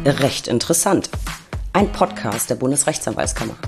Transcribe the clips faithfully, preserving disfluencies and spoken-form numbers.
Recht interessant. Ein Podcast der Bundesrechtsanwaltskammer.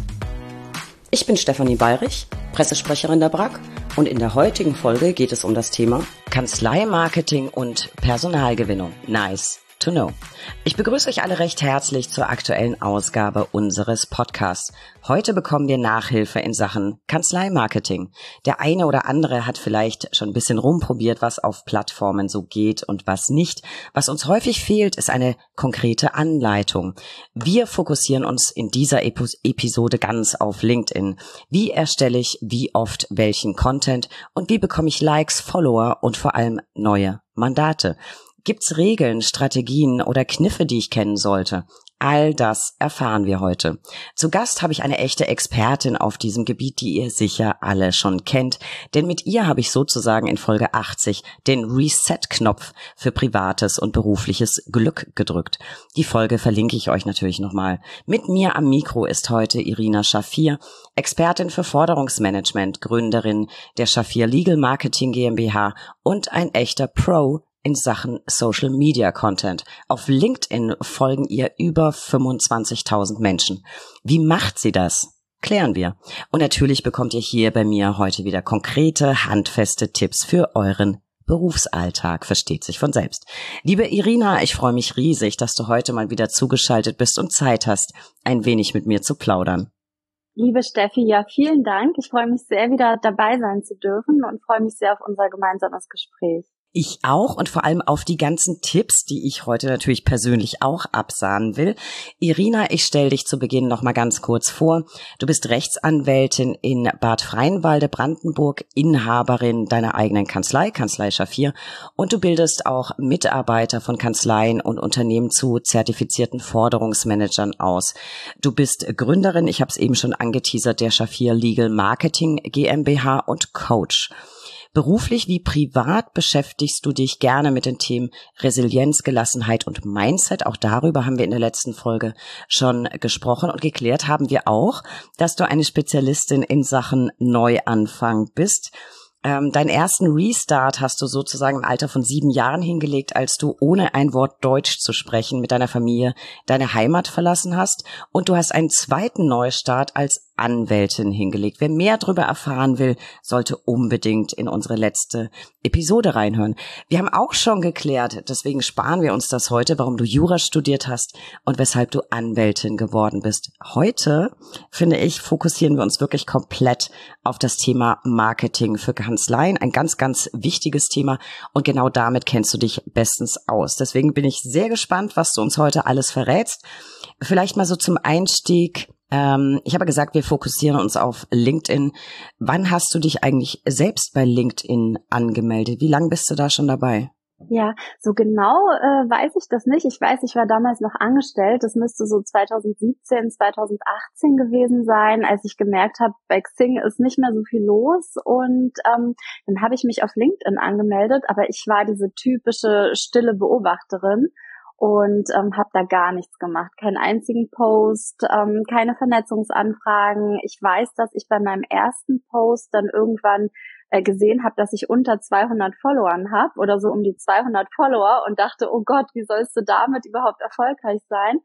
Ich bin Stefanie Bayrich, Pressesprecherin der B R A K, und in der heutigen Folge geht es um das Thema Kanzleimarketing und Personalgewinnung. Nice to know. Ich begrüße euch alle recht herzlich zur aktuellen Ausgabe unseres Podcasts. Heute bekommen wir Nachhilfe in Sachen Kanzleimarketing. Der eine oder andere hat vielleicht schon ein bisschen rumprobiert, was auf Plattformen so geht und was nicht. Was uns häufig fehlt, ist eine konkrete Anleitung. Wir fokussieren uns in dieser Epis- Episode ganz auf LinkedIn. Wie erstelle ich wie oft welchen Content und wie bekomme ich Likes, Follower und vor allem neue Mandate? Gibt's Regeln, Strategien oder Kniffe, die ich kennen sollte? All das erfahren wir heute. Zu Gast habe ich eine echte Expertin auf diesem Gebiet, die ihr sicher alle schon kennt. Denn mit ihr habe ich sozusagen in Folge achtzig den Reset-Knopf für privates und berufliches Glück gedrückt. Die Folge verlinke ich euch natürlich nochmal. Mit mir am Mikro ist heute Irina Schafir, Expertin für Forderungsmanagement, Gründerin der Schafir Legal Marketing GmbH und ein echter Pro in Sachen Social Media Content. Auf LinkedIn folgen ihr über fünfundzwanzigtausend Menschen. Wie macht sie das? Klären wir. Und natürlich bekommt ihr hier bei mir heute wieder konkrete, handfeste Tipps für euren Berufsalltag, versteht sich von selbst. Liebe Irina, ich freue mich riesig, dass du heute mal wieder zugeschaltet bist und Zeit hast, ein wenig mit mir zu plaudern. Liebe Steffi, ja, vielen Dank. Ich freue mich sehr, wieder dabei sein zu dürfen und freue mich sehr auf unser gemeinsames Gespräch. Ich auch und vor allem auf die ganzen Tipps, die ich heute natürlich persönlich auch absahnen will. Irina, ich stelle dich zu Beginn noch mal ganz kurz vor. Du bist Rechtsanwältin in Bad Freienwalde, Brandenburg, Inhaberin deiner eigenen Kanzlei, Kanzlei Schafir, und du bildest auch Mitarbeiter von Kanzleien und Unternehmen zu zertifizierten Forderungsmanagern aus. Du bist Gründerin, ich habe es eben schon angeteasert, der Schafir Legal Marketing GmbH und Coach. Beruflich wie privat beschäftigst du dich gerne mit den Themen Resilienz, Gelassenheit und Mindset. Auch darüber haben wir in der letzten Folge schon gesprochen und geklärt haben wir auch, dass du eine Spezialistin in Sachen Neuanfang bist. Ähm, deinen ersten Restart hast du sozusagen im Alter von sieben Jahren hingelegt, als du ohne ein Wort Deutsch zu sprechen mit deiner Familie deine Heimat verlassen hast. Und du hast einen zweiten Neustart als Anwältin hingelegt. Wer mehr darüber erfahren will, sollte unbedingt in unsere letzte Episode reinhören. Wir haben auch schon geklärt, deswegen sparen wir uns das heute, warum du Jura studiert hast und weshalb du Anwältin geworden bist. Heute, finde ich, fokussieren wir uns wirklich komplett auf das Thema Marketing für Kanzleien. Ein ganz, ganz wichtiges Thema und genau damit kennst du dich bestens aus. Deswegen bin ich sehr gespannt, was du uns heute alles verrätst. Vielleicht mal so zum Einstieg. Ähm, ich habe gesagt, wir fokussieren uns auf LinkedIn. Wann hast du dich eigentlich selbst bei LinkedIn angemeldet? Wie lange bist du da schon dabei? Ja, so genau äh, weiß ich das nicht. Ich weiß, ich war damals noch angestellt. Das müsste so zweitausendsiebzehn, zweitausendachtzehn gewesen sein, als ich gemerkt habe, bei Xing ist nicht mehr so viel los. Und ähm, dann habe ich mich auf LinkedIn angemeldet, aber ich war diese typische stille Beobachterin und ähm, habe da gar nichts gemacht. Keinen einzigen Post, ähm, keine Vernetzungsanfragen. Ich weiß, dass ich bei meinem ersten Post dann irgendwann äh, gesehen habe, dass ich unter zweihundert Followern habe oder so um die zweihundert Follower und dachte, oh Gott, wie sollst du damit überhaupt erfolgreich sein?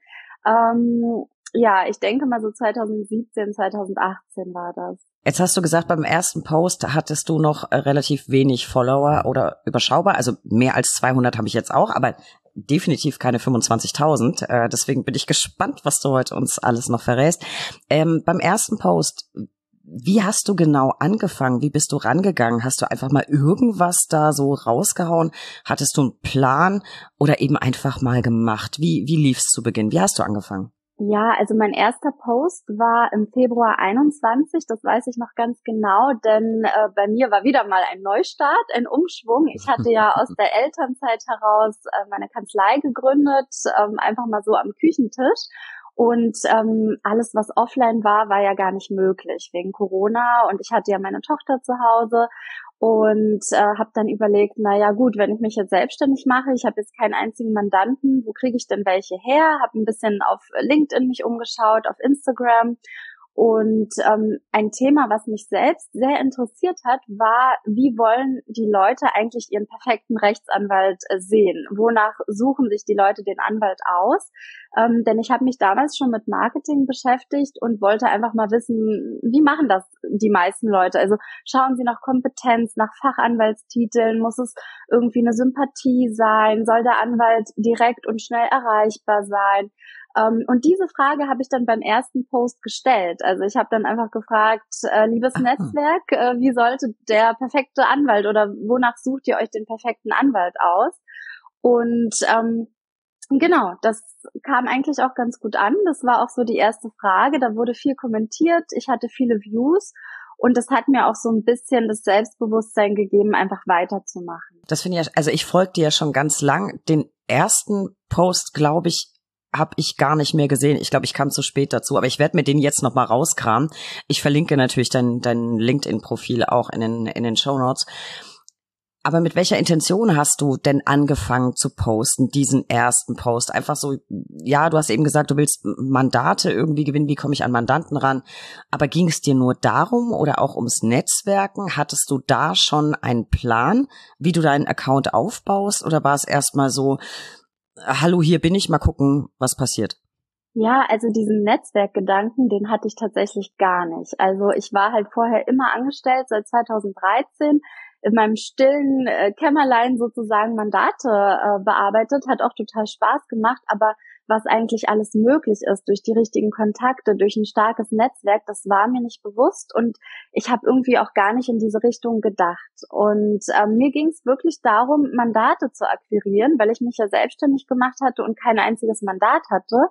Ähm, ja, ich denke mal so zweitausendsiebzehn, zweitausendachtzehn war das. Jetzt hast du gesagt, beim ersten Post hattest du noch äh, relativ wenig Follower oder überschaubar. Also mehr als zweihundert habe ich jetzt auch, aber definitiv keine fünfundzwanzigtausend. Äh, deswegen bin ich gespannt, was du heute uns alles noch verrätst. Ähm, beim ersten Post, wie hast du genau angefangen? Wie bist du rangegangen? Hast du einfach mal irgendwas da so rausgehauen? Hattest du einen Plan oder eben einfach mal gemacht? Wie, wie lief's zu Beginn? Wie hast du angefangen? Ja, also mein erster Post war im Februar einundzwanzig, das weiß ich noch ganz genau, denn äh, bei mir war wieder mal ein Neustart, ein Umschwung. Ich hatte ja aus der Elternzeit heraus äh, meine Kanzlei gegründet, ähm, einfach mal so am Küchentisch. Und ähm, alles, was offline war, war ja gar nicht möglich wegen Corona. Und ich hatte ja meine Tochter zu Hause und äh, habe dann überlegt, na ja gut, wenn ich mich jetzt selbstständig mache, ich habe jetzt keinen einzigen Mandanten, wo kriege ich denn welche her? Habe ein bisschen auf LinkedIn mich umgeschaut, auf Instagram. Und ähm, ein Thema, was mich selbst sehr interessiert hat, war, wie wollen die Leute eigentlich ihren perfekten Rechtsanwalt äh, sehen? Wonach suchen sich die Leute den Anwalt aus? Ähm, denn ich habe mich damals schon mit Marketing beschäftigt und wollte einfach mal wissen, wie machen das die meisten Leute? Also schauen sie nach Kompetenz, nach Fachanwaltstiteln, muss es irgendwie eine Sympathie sein, soll der Anwalt direkt und schnell erreichbar sein? Um, und diese Frage habe ich dann beim ersten Post gestellt. Also ich habe dann einfach gefragt, äh, liebes Netzwerk, äh, wie sollte der perfekte Anwalt oder wonach sucht ihr euch den perfekten Anwalt aus? Und ähm, genau, das kam eigentlich auch ganz gut an. Das war auch so die erste Frage. Da wurde viel kommentiert. Ich hatte viele Views. Und das hat mir auch so ein bisschen das Selbstbewusstsein gegeben, einfach weiterzumachen. Das finde ich, also ich folge dir ja schon ganz lang. Den ersten Post, glaube ich, habe ich gar nicht mehr gesehen. Ich glaube, ich kam zu spät dazu, aber ich werde mir den jetzt noch mal rauskramen. Ich verlinke natürlich dein, dein LinkedIn-Profil auch in den, in den Shownotes. Aber mit welcher Intention hast du denn angefangen zu posten, diesen ersten Post? Einfach so, ja, du hast eben gesagt, du willst Mandate irgendwie gewinnen. Wie komme ich an Mandanten ran? Aber ging es dir nur darum oder auch ums Netzwerken? Hattest du da schon einen Plan, wie du deinen Account aufbaust? Oder war es erstmal so, hallo, hier bin ich, mal gucken, was passiert? Ja, also diesen Netzwerkgedanken, den hatte ich tatsächlich gar nicht. Also ich war halt vorher immer angestellt, seit zweitausenddreizehn, in meinem stillen äh, Kämmerlein sozusagen Mandate äh, bearbeitet, hat auch total Spaß gemacht, aber was eigentlich alles möglich ist durch die richtigen Kontakte, durch ein starkes Netzwerk, das war mir nicht bewusst und ich habe irgendwie auch gar nicht in diese Richtung gedacht. Und ähm, mir ging es wirklich darum, Mandate zu akquirieren, weil ich mich ja selbstständig gemacht hatte und kein einziges Mandat hatte.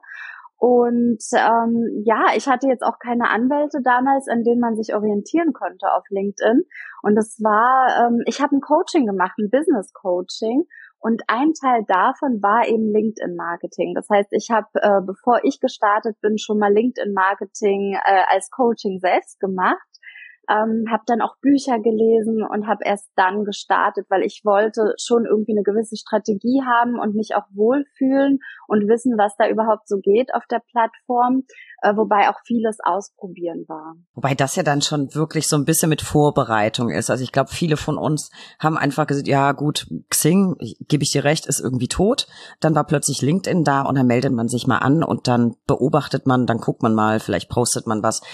Und ähm, ja, ich hatte jetzt auch keine Anwälte damals, an denen man sich orientieren konnte auf LinkedIn. Und das war, ähm, ich habe ein Coaching gemacht, ein Business Coaching. Und ein Teil davon war eben LinkedIn-Marketing. Das heißt, ich habe, äh, bevor ich gestartet bin, schon mal LinkedIn-Marketing äh, als Coaching selbst gemacht. Ähm, habe dann auch Bücher gelesen und habe erst dann gestartet, weil ich wollte schon irgendwie eine gewisse Strategie haben und mich auch wohlfühlen und wissen, was da überhaupt so geht auf der Plattform, äh, wobei auch vieles ausprobieren war. Wobei das ja dann schon wirklich so ein bisschen mit Vorbereitung ist. Also ich glaube, viele von uns haben einfach gesagt, ja gut, Xing, gebe ich dir recht, ist irgendwie tot. Dann war plötzlich LinkedIn da und dann meldet man sich mal an und dann beobachtet man, dann guckt man mal, vielleicht postet man was.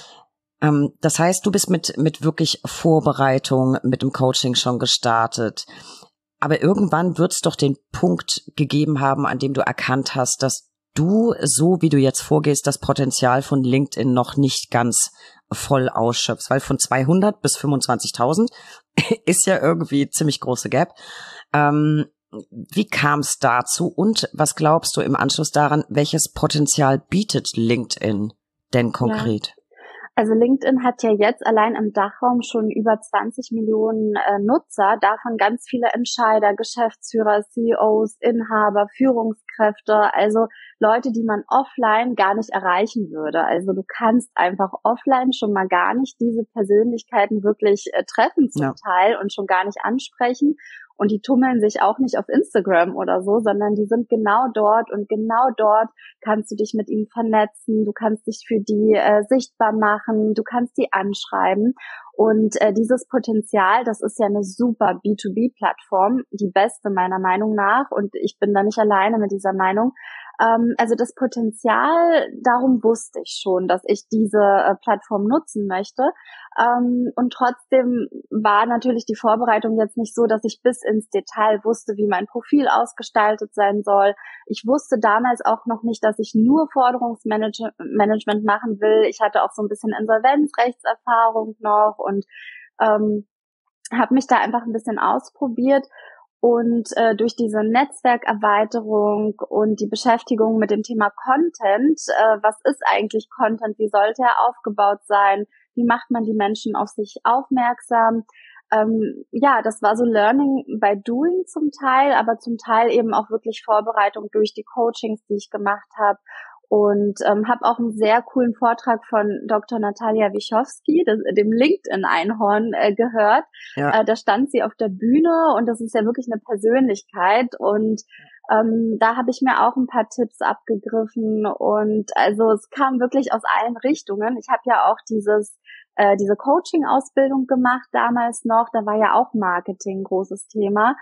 Das heißt, du bist mit mit wirklich Vorbereitung, mit dem Coaching schon gestartet. Aber irgendwann wird es doch den Punkt gegeben haben, an dem du erkannt hast, dass du, so wie du jetzt vorgehst, das Potenzial von LinkedIn noch nicht ganz voll ausschöpfst. Weil von zweihundert bis fünfundzwanzigtausend ist ja irgendwie ziemlich große Gap. Ähm, wie kam es dazu und was glaubst du im Anschluss daran, welches Potenzial bietet LinkedIn denn konkret? Ja. Also LinkedIn hat ja jetzt allein im Dachraum schon über zwanzig Millionen äh, Nutzer, davon ganz viele Entscheider, Geschäftsführer, C E Os, Inhaber, Führungskräfte, also Leute, die man offline gar nicht erreichen würde. Also du kannst einfach offline schon mal gar nicht diese Persönlichkeiten wirklich äh, treffen zum Ja. Teil und schon gar nicht ansprechen. Und die tummeln sich auch nicht auf Instagram oder so, sondern die sind genau dort und genau dort kannst du dich mit ihnen vernetzen, du kannst dich für die äh, sichtbar machen, du kannst die anschreiben. Und äh, dieses Potenzial, das ist ja eine super B zwei B-Plattform, die beste meiner Meinung nach. Und ich bin da nicht alleine mit dieser Meinung. Ähm, also das Potenzial, darum wusste ich schon, dass ich diese äh, Plattform nutzen möchte. Ähm, und trotzdem war natürlich die Vorbereitung jetzt nicht so, dass ich bis ins Detail wusste, wie mein Profil ausgestaltet sein soll. Ich wusste damals auch noch nicht, dass ich nur Forderungsmanagement machen will. Ich hatte auch so ein bisschen Insolvenzrechtserfahrung noch und ähm, habe mich da einfach ein bisschen ausprobiert. Und äh, durch diese Netzwerkerweiterung und die Beschäftigung mit dem Thema Content, äh, was ist eigentlich Content, wie sollte er aufgebaut sein, wie macht man die Menschen auf sich aufmerksam, ähm, ja, das war so Learning by Doing zum Teil, aber zum Teil eben auch wirklich Vorbereitung durch die Coachings, die ich gemacht habe. Und ähm, habe auch einen sehr coolen Vortrag von Doktor Natalia Wischowski, das, dem LinkedIn-Einhorn, äh, gehört. Ja. Äh, da stand sie auf der Bühne und das ist ja wirklich eine Persönlichkeit. Und ähm, da habe ich mir auch ein paar Tipps abgegriffen. Und also es kam wirklich aus allen Richtungen. Ich habe ja auch dieses äh, diese Coaching-Ausbildung gemacht damals noch. Da war ja auch Marketing ein großes Thema.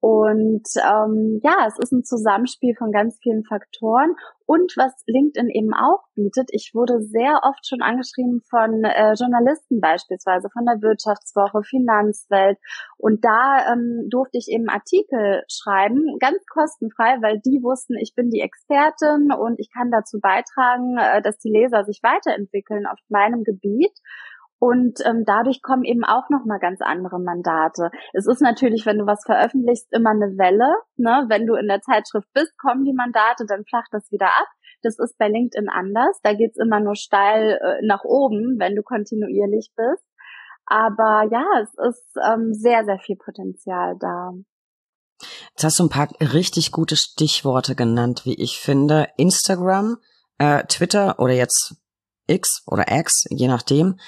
Und ähm, ja, es ist ein Zusammenspiel von ganz vielen Faktoren. Und was LinkedIn eben auch bietet, ich wurde sehr oft schon angeschrieben von äh, Journalisten beispielsweise, von der Wirtschaftswoche, Finanzwelt. Und da ähm, durfte ich eben Artikel schreiben, ganz kostenfrei, weil die wussten, ich bin die Expertin und ich kann dazu beitragen, äh, dass die Leser sich weiterentwickeln auf meinem Gebiet. Und ähm, dadurch kommen eben auch nochmal ganz andere Mandate. Es ist natürlich, wenn du was veröffentlichst, immer eine Welle. Ne? Wenn du in der Zeitschrift bist, kommen die Mandate, dann flacht das wieder ab. Das ist bei LinkedIn anders. Da geht's immer nur steil äh, nach oben, wenn du kontinuierlich bist. Aber ja, es ist ähm, sehr, sehr viel Potenzial da. Jetzt hast du ein paar richtig gute Stichworte genannt, wie ich finde. Instagram, äh, Twitter oder jetzt X oder X, je nachdem.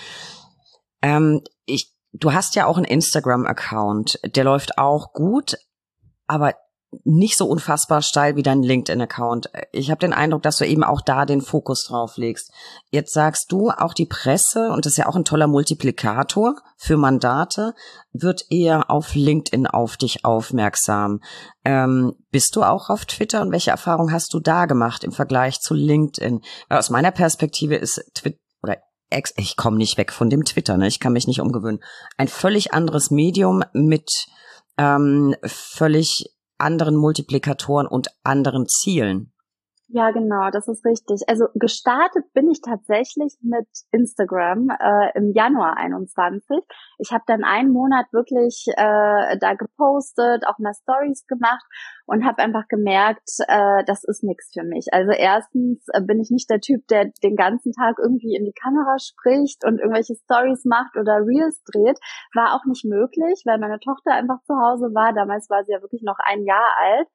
Ähm, ich, du hast ja auch einen Instagram-Account, der läuft auch gut, aber nicht so unfassbar steil wie dein LinkedIn-Account. Ich habe den Eindruck, dass du eben auch da den Fokus drauf legst. Jetzt sagst du, auch die Presse, und das ist ja auch ein toller Multiplikator für Mandate, wird eher auf LinkedIn auf dich aufmerksam. Ähm, bist du auch auf Twitter und welche Erfahrung hast du da gemacht im Vergleich zu LinkedIn? Weil aus meiner Perspektive ist Twitter oder X, ich komme nicht weg von dem Twitter, ne? Ich kann mich nicht umgewöhnen. Ein völlig anderes Medium mit ähm, völlig anderen Multiplikatoren und anderen Zielen. Ja, genau, das ist richtig. Also gestartet bin ich tatsächlich mit Instagram äh, im Januar einundzwanzig. Ich habe dann einen Monat wirklich äh, da gepostet, auch mal Stories gemacht und habe einfach gemerkt, äh, das ist nichts für mich. Also erstens äh, bin ich nicht der Typ, der den ganzen Tag irgendwie in die Kamera spricht und irgendwelche Stories macht oder Reels dreht. War auch nicht möglich, weil meine Tochter einfach zu Hause war. Damals war sie ja wirklich noch ein Jahr alt.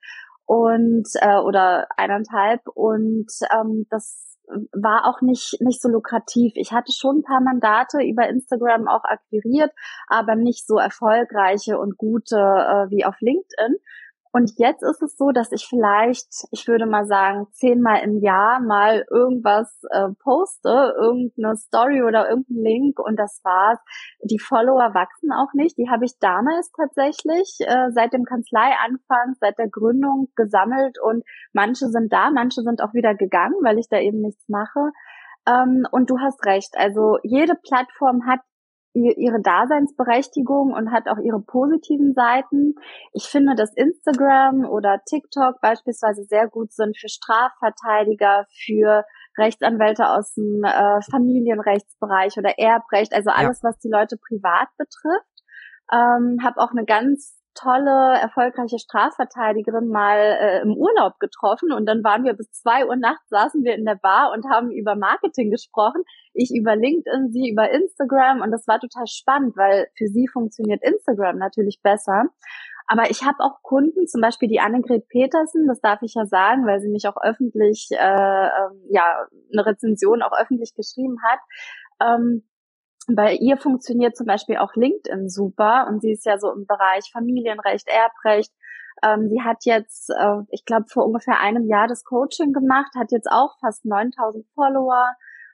Und äh, oder eineinhalb und ähm, das war auch nicht nicht so lukrativ. Ich hatte schon ein paar Mandate über Instagram auch akquiriert, aber nicht so erfolgreiche und gute äh, wie auf LinkedIn. Und jetzt ist es so, dass ich vielleicht, ich würde mal sagen, zehnmal im Jahr mal irgendwas äh, poste, irgendeine Story oder irgendein Link und das war's. Die Follower wachsen auch nicht. Die habe ich damals tatsächlich äh, seit dem Kanzleianfang, seit der Gründung gesammelt und manche sind da, manche sind auch wieder gegangen, weil ich da eben nichts mache. Ähm, und du hast recht, also jede Plattform hat ihre Daseinsberechtigung und hat auch ihre positiven Seiten. Ich finde, dass Instagram oder TikTok beispielsweise sehr gut sind für Strafverteidiger, für Rechtsanwälte aus dem äh, Familienrechtsbereich oder Erbrecht, also alles, ja, was die Leute privat betrifft. Ähm, habe auch eine ganz tolle, erfolgreiche Strafverteidigerin mal äh, im Urlaub getroffen und dann waren wir bis zwei Uhr nachts, saßen wir in der Bar und haben über Marketing gesprochen. Ich über LinkedIn, sie über Instagram und das war total spannend, weil für sie funktioniert Instagram natürlich besser. Aber ich habe auch Kunden, zum Beispiel die Annegret Petersen, das darf ich ja sagen, weil sie mich auch öffentlich, äh, äh, ja, eine Rezension auch öffentlich geschrieben hat. Ähm, Bei ihr funktioniert zum Beispiel auch LinkedIn super und sie ist ja so im Bereich Familienrecht, Erbrecht. Ähm, sie hat jetzt, äh, ich glaube, vor ungefähr einem Jahr das Coaching gemacht, hat jetzt auch fast neuntausend Follower.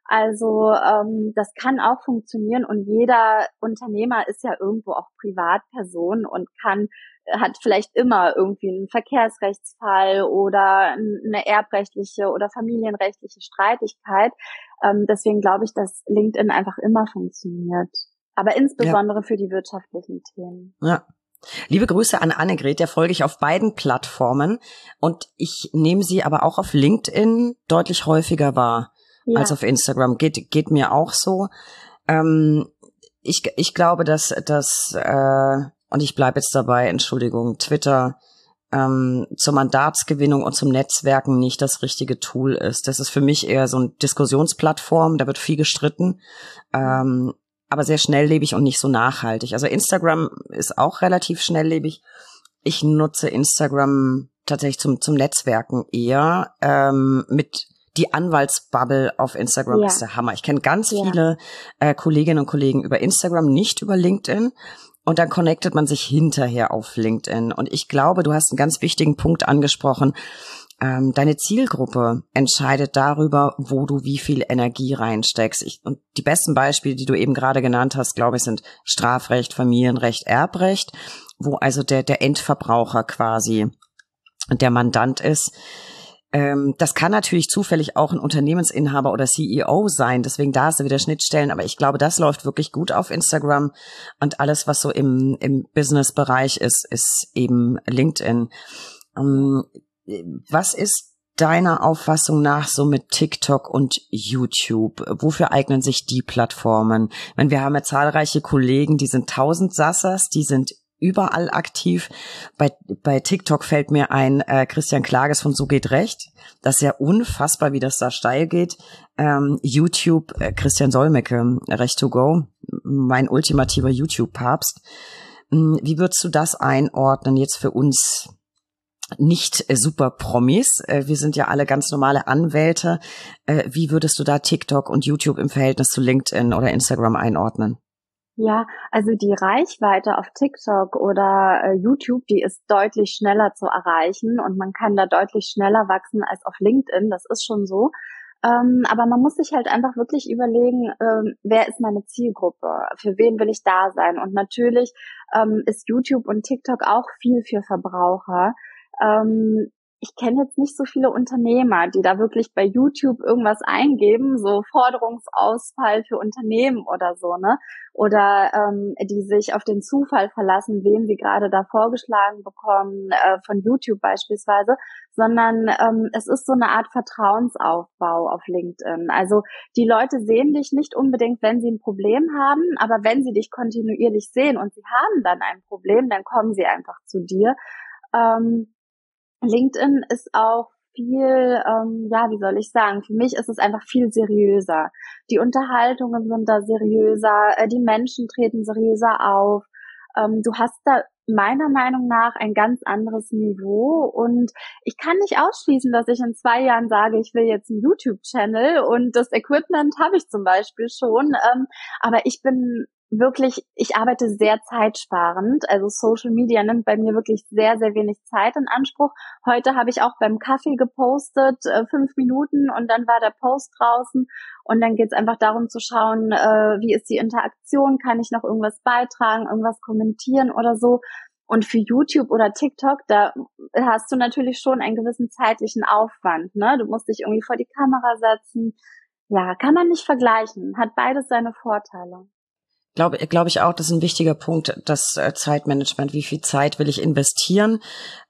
Also ähm, das kann auch funktionieren und jeder Unternehmer ist ja irgendwo auch Privatperson und kann hat vielleicht immer irgendwie einen Verkehrsrechtsfall oder eine erbrechtliche oder familienrechtliche Streitigkeit. Ähm, deswegen glaube ich, dass LinkedIn einfach immer funktioniert. Aber insbesondere ja. für die wirtschaftlichen Themen. Ja. Liebe Grüße an Annegret, der folge ich auf beiden Plattformen und ich nehme sie aber auch auf LinkedIn deutlich häufiger wahr. Ja. Als auf Instagram. Geht, geht mir auch so. Ähm, ich, ich glaube, dass, dass, äh, und ich bleibe jetzt dabei, Entschuldigung, Twitter, ähm, zur Mandatsgewinnung und zum Netzwerken nicht das richtige Tool ist. Das ist für mich eher so eine Diskussionsplattform, da wird viel gestritten, ähm, aber sehr schnelllebig und nicht so nachhaltig. Also Instagram ist auch relativ schnelllebig. Ich nutze Instagram tatsächlich zum, zum Netzwerken eher, ähm, mit die Anwaltsbubble auf Instagram, ja, ist der Hammer. Ich kenne ganz ja. viele äh, Kolleginnen und Kollegen über Instagram, nicht über LinkedIn. Und dann connectet man sich hinterher auf LinkedIn. Und ich glaube, du hast einen ganz wichtigen Punkt angesprochen. Ähm, deine Zielgruppe entscheidet darüber, wo du wie viel Energie reinsteckst. Ich, und die besten Beispiele, die du eben gerade genannt hast, glaube ich, sind Strafrecht, Familienrecht, Erbrecht, wo also der, der Endverbraucher quasi der Mandant ist. Ähm, das kann natürlich zufällig auch ein Unternehmensinhaber oder C E O sein, deswegen da hast du wieder Schnittstellen, aber ich glaube, das läuft wirklich gut auf Instagram und alles, was so im, im Business-Bereich ist, ist eben LinkedIn. Ähm, was ist deiner Auffassung nach so mit TikTok und YouTube? Wofür eignen sich die Plattformen? Ich meine, wir haben ja zahlreiche Kollegen, die sind Tausendsassers, die sind überall aktiv. Bei, bei TikTok fällt mir ein, äh, Christian Klages von So geht Recht. Das ist ja unfassbar, wie das da steil geht. Ähm, YouTube, äh, Christian Solmecke, Recht to go, mein ultimativer YouTube-Papst. Hm, wie würdest du das einordnen jetzt für uns nicht äh, super Promis? Äh, wir sind ja alle ganz normale Anwälte. Äh, wie würdest du da TikTok und YouTube im Verhältnis zu LinkedIn oder Instagram einordnen? Ja, also die Reichweite auf TikTok oder äh, YouTube, die ist deutlich schneller zu erreichen und man kann da deutlich schneller wachsen als auf LinkedIn, das ist schon so. Ähm, aber man muss sich halt einfach wirklich überlegen, ähm, wer ist meine Zielgruppe, für wen will ich da sein? Und natürlich ähm, ist YouTube und TikTok auch viel für Verbraucher. Ähm, Ich kenne jetzt nicht so viele Unternehmer, die da wirklich bei YouTube irgendwas eingeben, so Forderungsausfall für Unternehmen oder so, ne? Oder ähm, die sich auf den Zufall verlassen, wen sie gerade da vorgeschlagen bekommen, äh, von YouTube beispielsweise, sondern ähm, es ist so eine Art Vertrauensaufbau auf LinkedIn. Also die Leute sehen dich nicht unbedingt, wenn sie ein Problem haben, aber wenn sie dich kontinuierlich sehen und sie haben dann ein Problem, dann kommen sie einfach zu dir. Ähm, LinkedIn ist auch viel, ähm, ja, wie soll ich sagen, für mich ist es einfach viel seriöser. Die Unterhaltungen sind da seriöser, äh, die Menschen treten seriöser auf. Ähm, du hast da meiner Meinung nach ein ganz anderes Niveau und ich kann nicht ausschließen, dass ich in zwei Jahren sage, ich will jetzt einen YouTube-Channel und das Equipment habe ich zum Beispiel schon, ähm, aber ich bin wirklich, ich arbeite sehr zeitsparend, also Social Media nimmt bei mir wirklich sehr, sehr wenig Zeit in Anspruch. Heute habe ich auch beim Kaffee gepostet, äh, fünf Minuten und dann war der Post draußen und dann geht es einfach darum zu schauen, äh, wie ist die Interaktion, kann ich noch irgendwas beitragen, irgendwas kommentieren oder so. Und für YouTube oder TikTok, da hast du natürlich schon einen gewissen zeitlichen Aufwand, ne? Du musst dich irgendwie vor die Kamera setzen. Ja, kann man nicht vergleichen, hat beides seine Vorteile. Glaube glaube ich auch, das ist ein wichtiger Punkt, das äh, Zeitmanagement. Wie viel Zeit will ich investieren?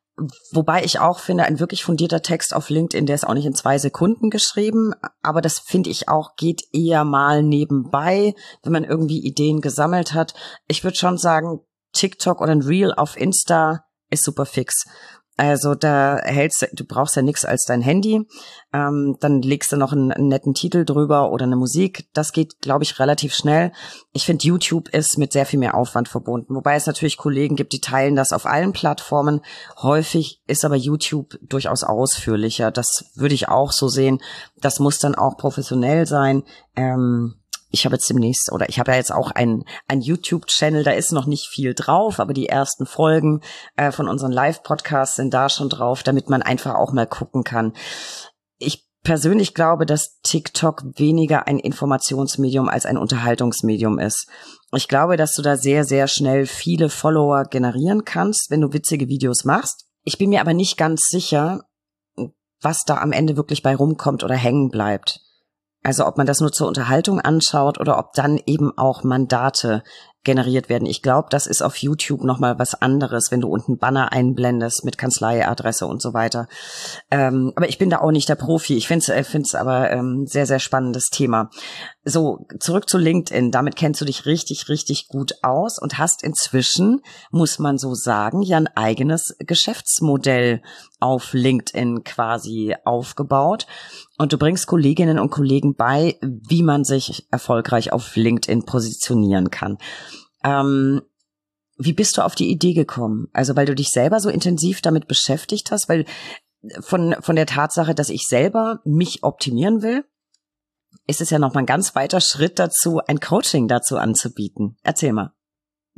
Wobei ich auch finde, ein wirklich fundierter Text auf LinkedIn, der ist auch nicht in zwei Sekunden geschrieben, aber das finde ich auch, geht eher mal nebenbei, wenn man irgendwie Ideen gesammelt hat. Ich würde schon sagen, TikTok oder ein Reel auf Insta ist super fix. Also da hältst du, du brauchst ja nichts als dein Handy, ähm, dann legst du noch einen, einen netten Titel drüber oder eine Musik. Das geht, glaube ich, relativ schnell. Ich finde, YouTube ist mit sehr viel mehr Aufwand verbunden, wobei es natürlich Kollegen gibt, die teilen das auf allen Plattformen. Häufig ist aber YouTube durchaus ausführlicher. Das würde ich auch so sehen. Das muss dann auch professionell sein. Ähm, Ich habe jetzt demnächst, oder ich habe ja jetzt auch einen, einen YouTube-Channel, da ist noch nicht viel drauf, aber die ersten Folgen äh, von unseren Live-Podcasts sind da schon drauf, damit man einfach auch mal gucken kann. Ich persönlich glaube, dass TikTok weniger ein Informationsmedium als ein Unterhaltungsmedium ist. Ich glaube, dass du da sehr, sehr schnell viele Follower generieren kannst, wenn du witzige Videos machst. Ich bin mir aber nicht ganz sicher, was da am Ende wirklich bei rumkommt oder hängen bleibt. Also ob man das nur zur Unterhaltung anschaut oder ob dann eben auch Mandate generiert werden. Ich glaube, das ist auf YouTube nochmal was anderes, wenn du unten Banner einblendest mit Kanzleiadresse und so weiter. Ähm, aber ich bin da auch nicht der Profi. Ich finde es äh, aber ähm, sehr, sehr spannendes Thema. So, zurück zu LinkedIn. Damit kennst du dich richtig, richtig gut aus und hast inzwischen, muss man so sagen, ja ein eigenes Geschäftsmodell auf LinkedIn quasi aufgebaut. Und du bringst Kolleginnen und Kollegen bei, wie man sich erfolgreich auf LinkedIn positionieren kann. Ähm, wie bist du auf die Idee gekommen? Also weil du dich selber so intensiv damit beschäftigt hast, weil von von der Tatsache, dass ich selber mich optimieren will, ist es ja noch mal ein ganz weiter Schritt dazu, ein Coaching dazu anzubieten. Erzähl mal.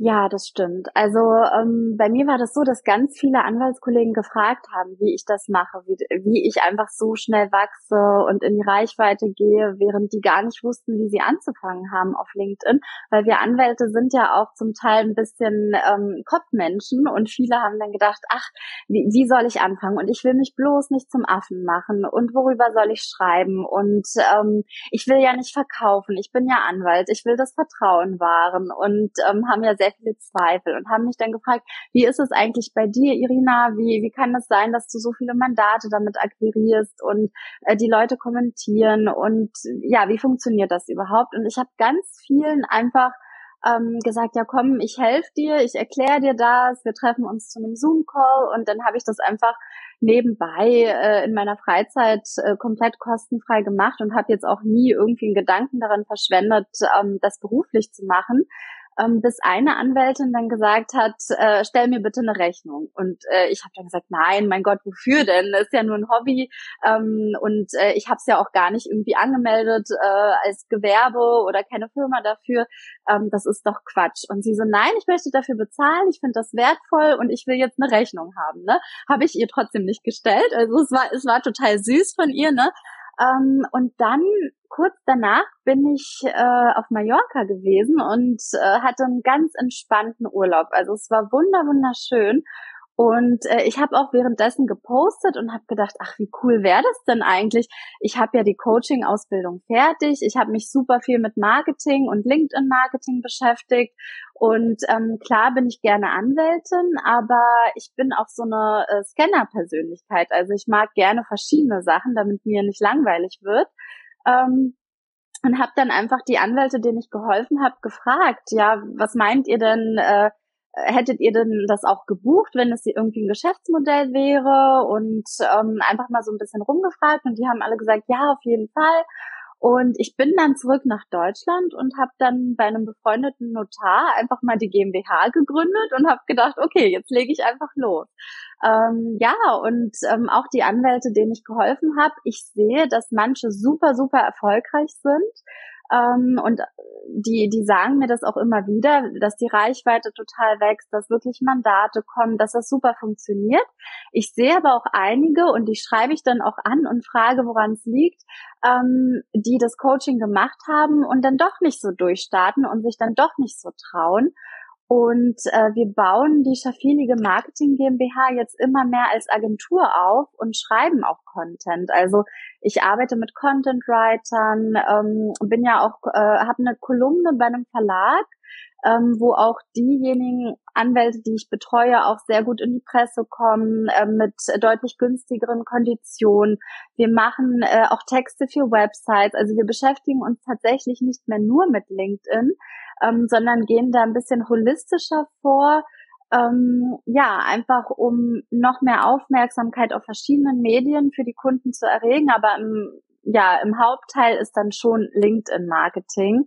Ja, das stimmt. Also ähm, bei mir war das so, dass ganz viele Anwaltskollegen gefragt haben, wie ich das mache, wie, wie ich einfach so schnell wachse und in die Reichweite gehe, während die gar nicht wussten, wie sie anzufangen haben auf LinkedIn, weil wir Anwälte sind ja auch zum Teil ein bisschen ähm, Kopfmenschen und viele haben dann gedacht, ach, wie, wie soll ich anfangen und ich will mich bloß nicht zum Affen machen und worüber soll ich schreiben und ähm, ich will ja nicht verkaufen, ich bin ja Anwalt, ich will das Vertrauen wahren und ähm, haben ja sehr viele Zweifel und haben mich dann gefragt, wie ist es eigentlich bei dir, Irina? Wie, wie kann es sein, dass du so viele Mandate damit akquirierst und äh, die Leute kommentieren und ja, wie funktioniert das überhaupt? Und ich habe ganz vielen einfach ähm, gesagt, ja komm, ich helfe dir, ich erkläre dir das, wir treffen uns zu einem Zoom-Call und dann habe ich das einfach nebenbei äh, in meiner Freizeit äh, komplett kostenfrei gemacht und habe jetzt auch nie irgendwie einen Gedanken daran verschwendet, ähm, das beruflich zu machen. Ähm, bis eine Anwältin dann gesagt hat, äh, stell mir bitte eine Rechnung. Und äh, ich habe dann gesagt, nein, mein Gott, wofür denn? Das ist ja nur ein Hobby ähm, und äh, ich habe es ja auch gar nicht irgendwie angemeldet äh, als Gewerbe oder keine Firma dafür. Ähm, das ist doch Quatsch. Und sie so, nein, ich möchte dafür bezahlen, ich finde das wertvoll und ich will jetzt eine Rechnung haben. Ne? Habe ich ihr trotzdem nicht gestellt. Also es war, es war total süß von ihr, ne? Ähm, und dann kurz danach bin ich äh, auf Mallorca gewesen und äh, hatte einen ganz entspannten Urlaub. Also es war wunder wunderschön. Und äh, ich habe auch währenddessen gepostet und habe gedacht, ach, wie cool wäre das denn eigentlich? Ich habe ja die Coaching-Ausbildung fertig. Ich habe mich super viel mit Marketing und LinkedIn-Marketing beschäftigt. Und ähm, klar bin ich gerne Anwältin, aber ich bin auch so eine äh, Scanner-Persönlichkeit. Also ich mag gerne verschiedene Sachen, damit mir nicht langweilig wird. Ähm, und habe dann einfach die Anwälte, denen ich geholfen habe, gefragt, ja, was meint ihr denn, äh, hättet ihr denn das auch gebucht, wenn es irgendwie ein Geschäftsmodell wäre und ähm, einfach mal so ein bisschen rumgefragt und die haben alle gesagt, ja, auf jeden Fall. Und ich bin dann zurück nach Deutschland und habe dann bei einem befreundeten Notar einfach mal die GmbH gegründet und habe gedacht, okay, jetzt lege ich einfach los. Ähm, ja, und ähm, auch die Anwälte, denen ich geholfen habe, ich sehe, dass manche super, super erfolgreich sind. Ähm, und die, die sagen mir das auch immer wieder, dass die Reichweite total wächst, dass wirklich Mandate kommen, dass das super funktioniert. Ich sehe aber auch einige und die schreibe ich dann auch an und frage, woran es liegt, ähm, die das Coaching gemacht haben und dann doch nicht so durchstarten und sich dann doch nicht so trauen. Und äh, wir bauen die Schaffilige Marketing GmbH jetzt immer mehr als Agentur auf und schreiben auch Content. Also ich arbeite mit Content-Writern, ähm, bin ja auch, äh, habe eine Kolumne bei einem Verlag, ähm, wo auch diejenigen Anwälte, die ich betreue, auch sehr gut in die Presse kommen, äh, mit deutlich günstigeren Konditionen. Wir machen äh, auch Texte für Websites. Also wir beschäftigen uns tatsächlich nicht mehr nur mit LinkedIn, ähm, sondern gehen da ein bisschen holistischer vor. Ähm, ja, einfach um noch mehr Aufmerksamkeit auf verschiedenen Medien für die Kunden zu erregen. Aber im, ja, im Hauptteil ist dann schon LinkedIn-Marketing.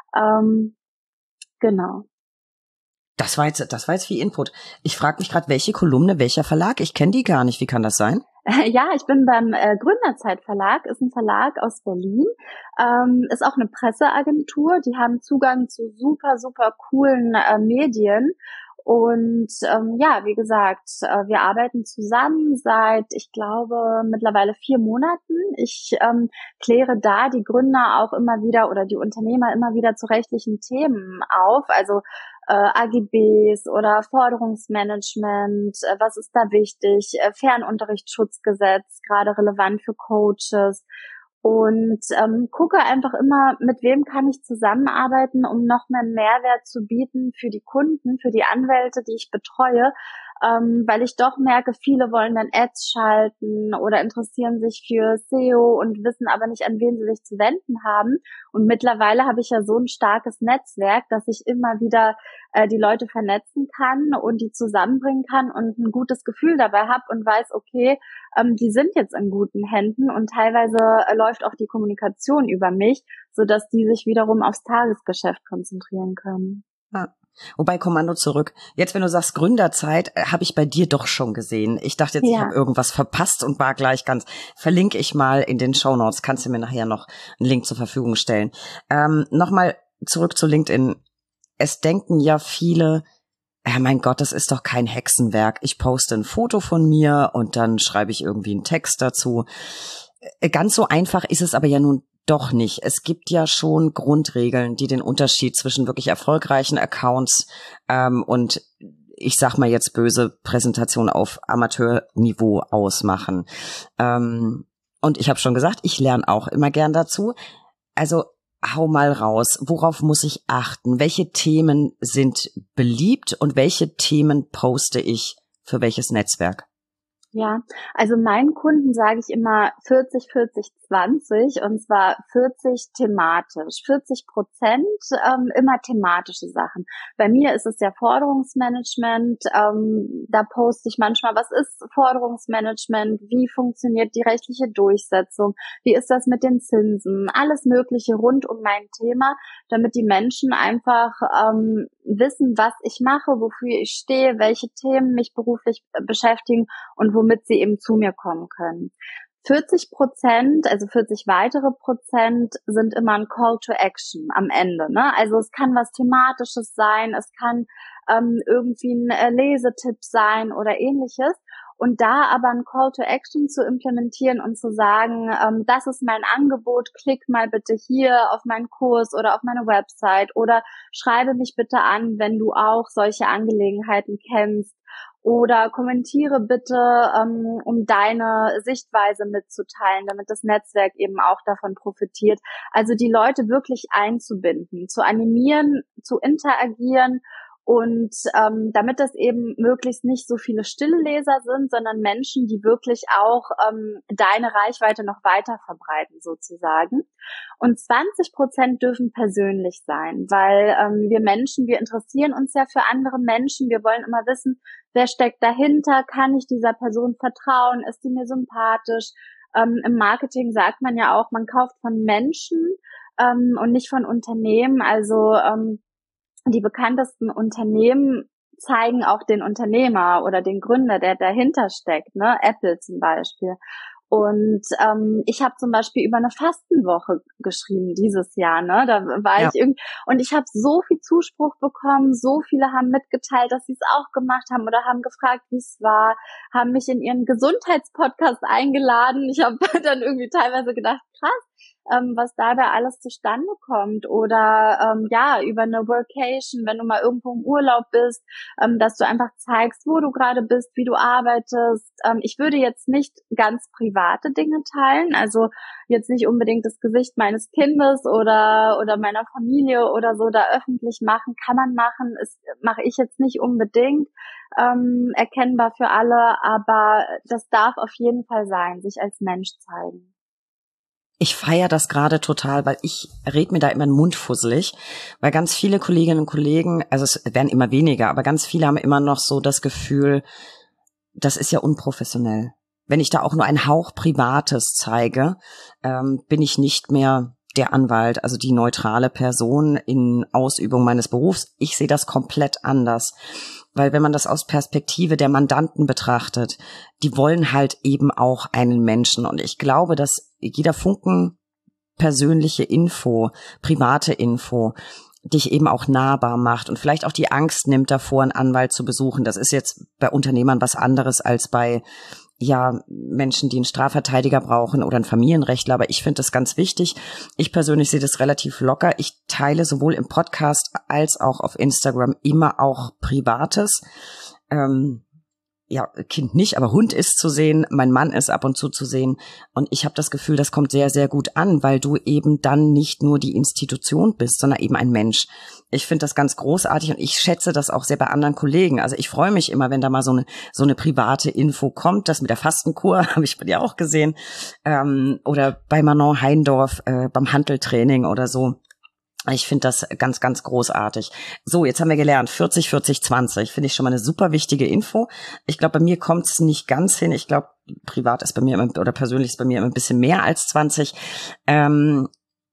Ähm, Genau. Das war jetzt, das war jetzt viel Input. Ich frage mich gerade, welche Kolumne, welcher Verlag? Ich kenne die gar nicht. Wie kann das sein? Ja, ich bin beim äh, Gründerzeit Verlag, ist ein Verlag aus Berlin, ähm, ist auch eine Presseagentur. Die haben Zugang zu super, super coolen äh, Medien. Und ähm, ja, wie gesagt, äh, wir arbeiten zusammen seit, ich glaube, mittlerweile vier Monaten. Ich ähm, kläre da die Gründer auch immer wieder oder die Unternehmer immer wieder zu rechtlichen Themen auf. Also äh, A G Bs oder Forderungsmanagement, äh, was ist da wichtig, äh, Fernunterrichtsschutzgesetz, gerade relevant für Coaches. Und ähm, gucke einfach immer, mit wem kann ich zusammenarbeiten, um noch mehr Mehrwert zu bieten für die Kunden, für die Anwälte, die ich betreue, ähm, weil ich doch merke, viele wollen dann Ads schalten oder interessieren sich für S E O und wissen aber nicht, an wen sie sich zu wenden haben. Und mittlerweile habe ich ja so ein starkes Netzwerk, dass ich immer wieder äh, die Leute vernetzen kann und die zusammenbringen kann und ein gutes Gefühl dabei habe und weiß, okay, ähm, die sind jetzt in guten Händen und teilweise äh, läuft auch die Kommunikation über mich, sodass die sich wiederum aufs Tagesgeschäft konzentrieren können. Ja. Wobei, Kommando zurück. Jetzt, wenn du sagst Gründerzeit, äh, habe ich bei dir doch schon gesehen. Ich dachte jetzt, ja. Ich habe irgendwas verpasst und war gleich ganz, verlinke ich mal in den Shownotes. Kannst du mir nachher noch einen Link zur Verfügung stellen. Ähm, Nochmal zurück zu LinkedIn. es denken ja viele, ja, mein Gott, das ist doch kein Hexenwerk. Ich poste ein Foto von mir und dann schreibe ich irgendwie einen Text dazu. Ganz so einfach ist es aber ja nun doch nicht. Es gibt ja schon Grundregeln, die den Unterschied zwischen wirklich erfolgreichen Accounts ähm, und ich sag mal jetzt böse Präsentation auf Amateurniveau ausmachen. Ähm, und ich habe schon gesagt, ich lerne auch immer gern dazu. Also hau mal raus, worauf muss ich achten? Welche Themen sind beliebt und welche Themen poste ich für welches Netzwerk? Ja, also meinen Kunden sage ich immer vierzig, vierzig, zwanzig und zwar vierzig thematisch, vierzig Prozent ähm, immer thematische Sachen. Bei mir ist es ja Forderungsmanagement, ähm, da poste ich manchmal, was ist Forderungsmanagement, wie funktioniert die rechtliche Durchsetzung, wie ist das mit den Zinsen, alles Mögliche rund um mein Thema, damit die Menschen einfach ähm, wissen, was ich mache, wofür ich stehe, welche Themen mich beruflich beschäftigen und womit sie eben zu mir kommen können. vierzig Prozent, also vierzig weitere Prozent sind immer ein Call to Action am Ende, ne? Also es kann was Thematisches sein, es kann ähm, irgendwie ein äh, Lesetipp sein oder ähnliches. Und da aber ein Call to Action zu implementieren und zu sagen, ähm, das ist mein Angebot, klick mal bitte hier auf meinen Kurs oder auf meine Website oder schreibe mich bitte an, wenn du auch solche Angelegenheiten kennst. Oder kommentiere bitte, ähm, um deine Sichtweise mitzuteilen, damit das Netzwerk eben auch davon profitiert. Also die Leute wirklich einzubinden, zu animieren, zu interagieren und ähm, damit das eben möglichst nicht so viele stille Leser sind, sondern Menschen, die wirklich auch ähm, deine Reichweite noch weiter verbreiten sozusagen. Und zwanzig Prozent dürfen persönlich sein, weil ähm, wir Menschen, wir interessieren uns ja für andere Menschen. Wir wollen immer wissen, wer steckt dahinter? Kann ich dieser Person vertrauen? Ist die mir sympathisch? Ähm, im Marketing sagt man ja auch, man kauft von Menschen ähm, und nicht von Unternehmen. Also ähm, die bekanntesten Unternehmen zeigen auch den Unternehmer oder den Gründer, der dahinter steckt, ne? Apple zum Beispiel. Und ähm, ich habe zum Beispiel über eine Fastenwoche geschrieben dieses Jahr, ne? Da war ja. ich irgendwie und ich habe so viel Zuspruch bekommen, so viele haben mitgeteilt, dass sie es auch gemacht haben oder haben gefragt, wie es war, haben mich in ihren Gesundheitspodcast eingeladen. Ich habe dann irgendwie teilweise gedacht, krass, ähm, was da da alles zustande kommt oder ähm, ja, über eine Workation, wenn du mal irgendwo im Urlaub bist, ähm, dass du einfach zeigst, wo du gerade bist, wie du arbeitest. Ähm, ich würde jetzt nicht ganz private Dinge teilen, also jetzt nicht unbedingt das Gesicht meines Kindes oder oder meiner Familie oder so da öffentlich machen, kann man machen, ist mache ich jetzt nicht unbedingt ähm, erkennbar für alle, aber das darf auf jeden Fall sein, sich als Mensch zeigen. Ich feiere das gerade total, weil ich red mir da immer den Mund fusselig, weil ganz viele Kolleginnen und Kollegen, also es werden immer weniger, aber ganz viele haben immer noch so das Gefühl, das ist ja unprofessionell. Wenn ich da auch nur ein Hauch Privates zeige, ähm, bin ich nicht mehr der Anwalt, also die neutrale Person in Ausübung meines Berufs. Ich sehe das komplett anders. Weil wenn man das aus Perspektive der Mandanten betrachtet, die wollen halt eben auch einen Menschen. Und ich glaube, dass jeder Funken persönliche Info, private Info, dich eben auch nahbar macht und vielleicht auch die Angst nimmt davor, einen Anwalt zu besuchen. Das ist jetzt bei Unternehmern was anderes als bei ja Menschen, die einen Strafverteidiger brauchen oder einen Familienrechtler. Aber ich finde das ganz wichtig. Ich persönlich sehe das relativ locker. Ich teile sowohl im Podcast als auch auf Instagram immer auch Privates. Ähm, ja, Kind nicht, aber Hund ist zu sehen, mein Mann ist ab und zu zu sehen und ich habe das Gefühl, das kommt sehr, sehr gut an, weil du eben dann nicht nur die Institution bist, sondern eben ein Mensch. Ich finde das ganz großartig und ich schätze das auch sehr bei anderen Kollegen. Also ich freue mich immer, wenn da mal so eine so eine private Info kommt. Das mit der Fastenkur habe ich bei dir auch gesehen ähm, oder bei Manon Heindorf äh, beim Hanteltraining oder so. Ich finde das ganz, ganz großartig. So, jetzt haben wir gelernt, vierzig, vierzig, zwanzig. Finde ich schon mal eine super wichtige Info. Ich glaube, bei mir kommt es nicht ganz hin. Ich glaube, privat ist bei mir immer, oder persönlich ist bei mir immer ein bisschen mehr als zwanzig. Ähm,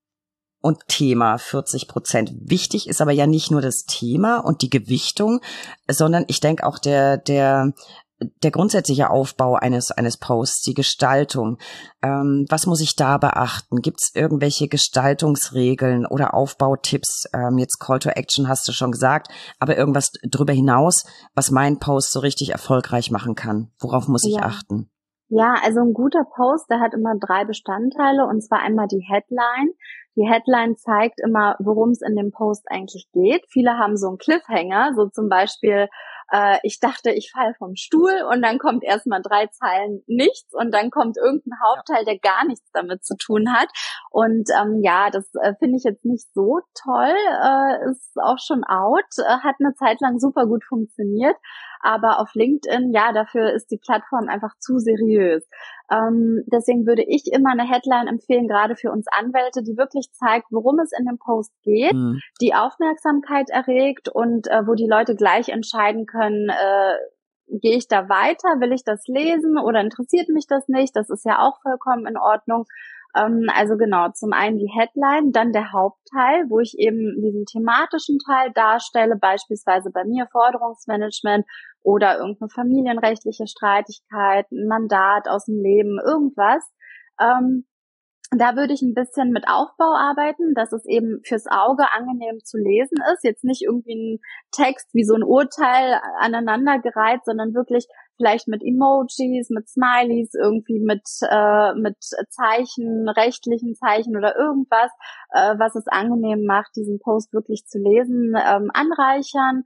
und Thema vierzig Prozent. Wichtig ist aber ja nicht nur das Thema und die Gewichtung, sondern ich denke auch der, der der grundsätzliche Aufbau eines eines Posts, die Gestaltung, ähm, was muss ich da beachten? Gibt es irgendwelche Gestaltungsregeln oder Aufbautipps? Ähm, jetzt Call to Action hast du schon gesagt, aber irgendwas drüber hinaus, was meinen Post so richtig erfolgreich machen kann? Worauf muss ich Ja. achten? Ja, also ein guter Post, der hat immer drei Bestandteile, und zwar einmal die Headline. Die Headline zeigt immer, worum es in dem Post eigentlich geht. Viele haben so einen Cliffhanger, so zum Beispiel, äh, ich dachte, ich falle vom Stuhl, und dann kommt erstmal drei Zeilen nichts, und dann kommt irgendein Hauptteil, der gar nichts damit zu tun hat. Und ähm, ja, das äh, finde ich jetzt nicht so toll, äh, ist auch schon out, äh, hat eine Zeit lang super gut funktioniert. Aber auf LinkedIn, ja, dafür ist die Plattform einfach zu seriös. Ähm, deswegen würde ich immer eine Headline empfehlen, gerade für uns Anwälte, die wirklich zeigt, worum es in dem Post geht, Mhm. die Aufmerksamkeit erregt und äh, wo die Leute gleich entscheiden können, äh, gehe ich da weiter, will ich das lesen oder interessiert mich das nicht? Das ist ja auch vollkommen in Ordnung. Ähm, also genau, zum einen die Headline, dann der Hauptteil, wo ich eben diesen thematischen Teil darstelle, beispielsweise bei mir Forderungsmanagement oder irgendeine familienrechtliche Streitigkeit, ein Mandat aus dem Leben, irgendwas. Ähm, Da würde ich ein bisschen mit Aufbau arbeiten, dass es eben fürs Auge angenehm zu lesen ist. Jetzt nicht irgendwie ein Text wie so ein Urteil aneinandergereiht, sondern wirklich vielleicht mit Emojis, mit Smileys, irgendwie mit äh, mit Zeichen, rechtlichen Zeichen oder irgendwas, äh, was es angenehm macht, diesen Post wirklich zu lesen, ähm, anreichern.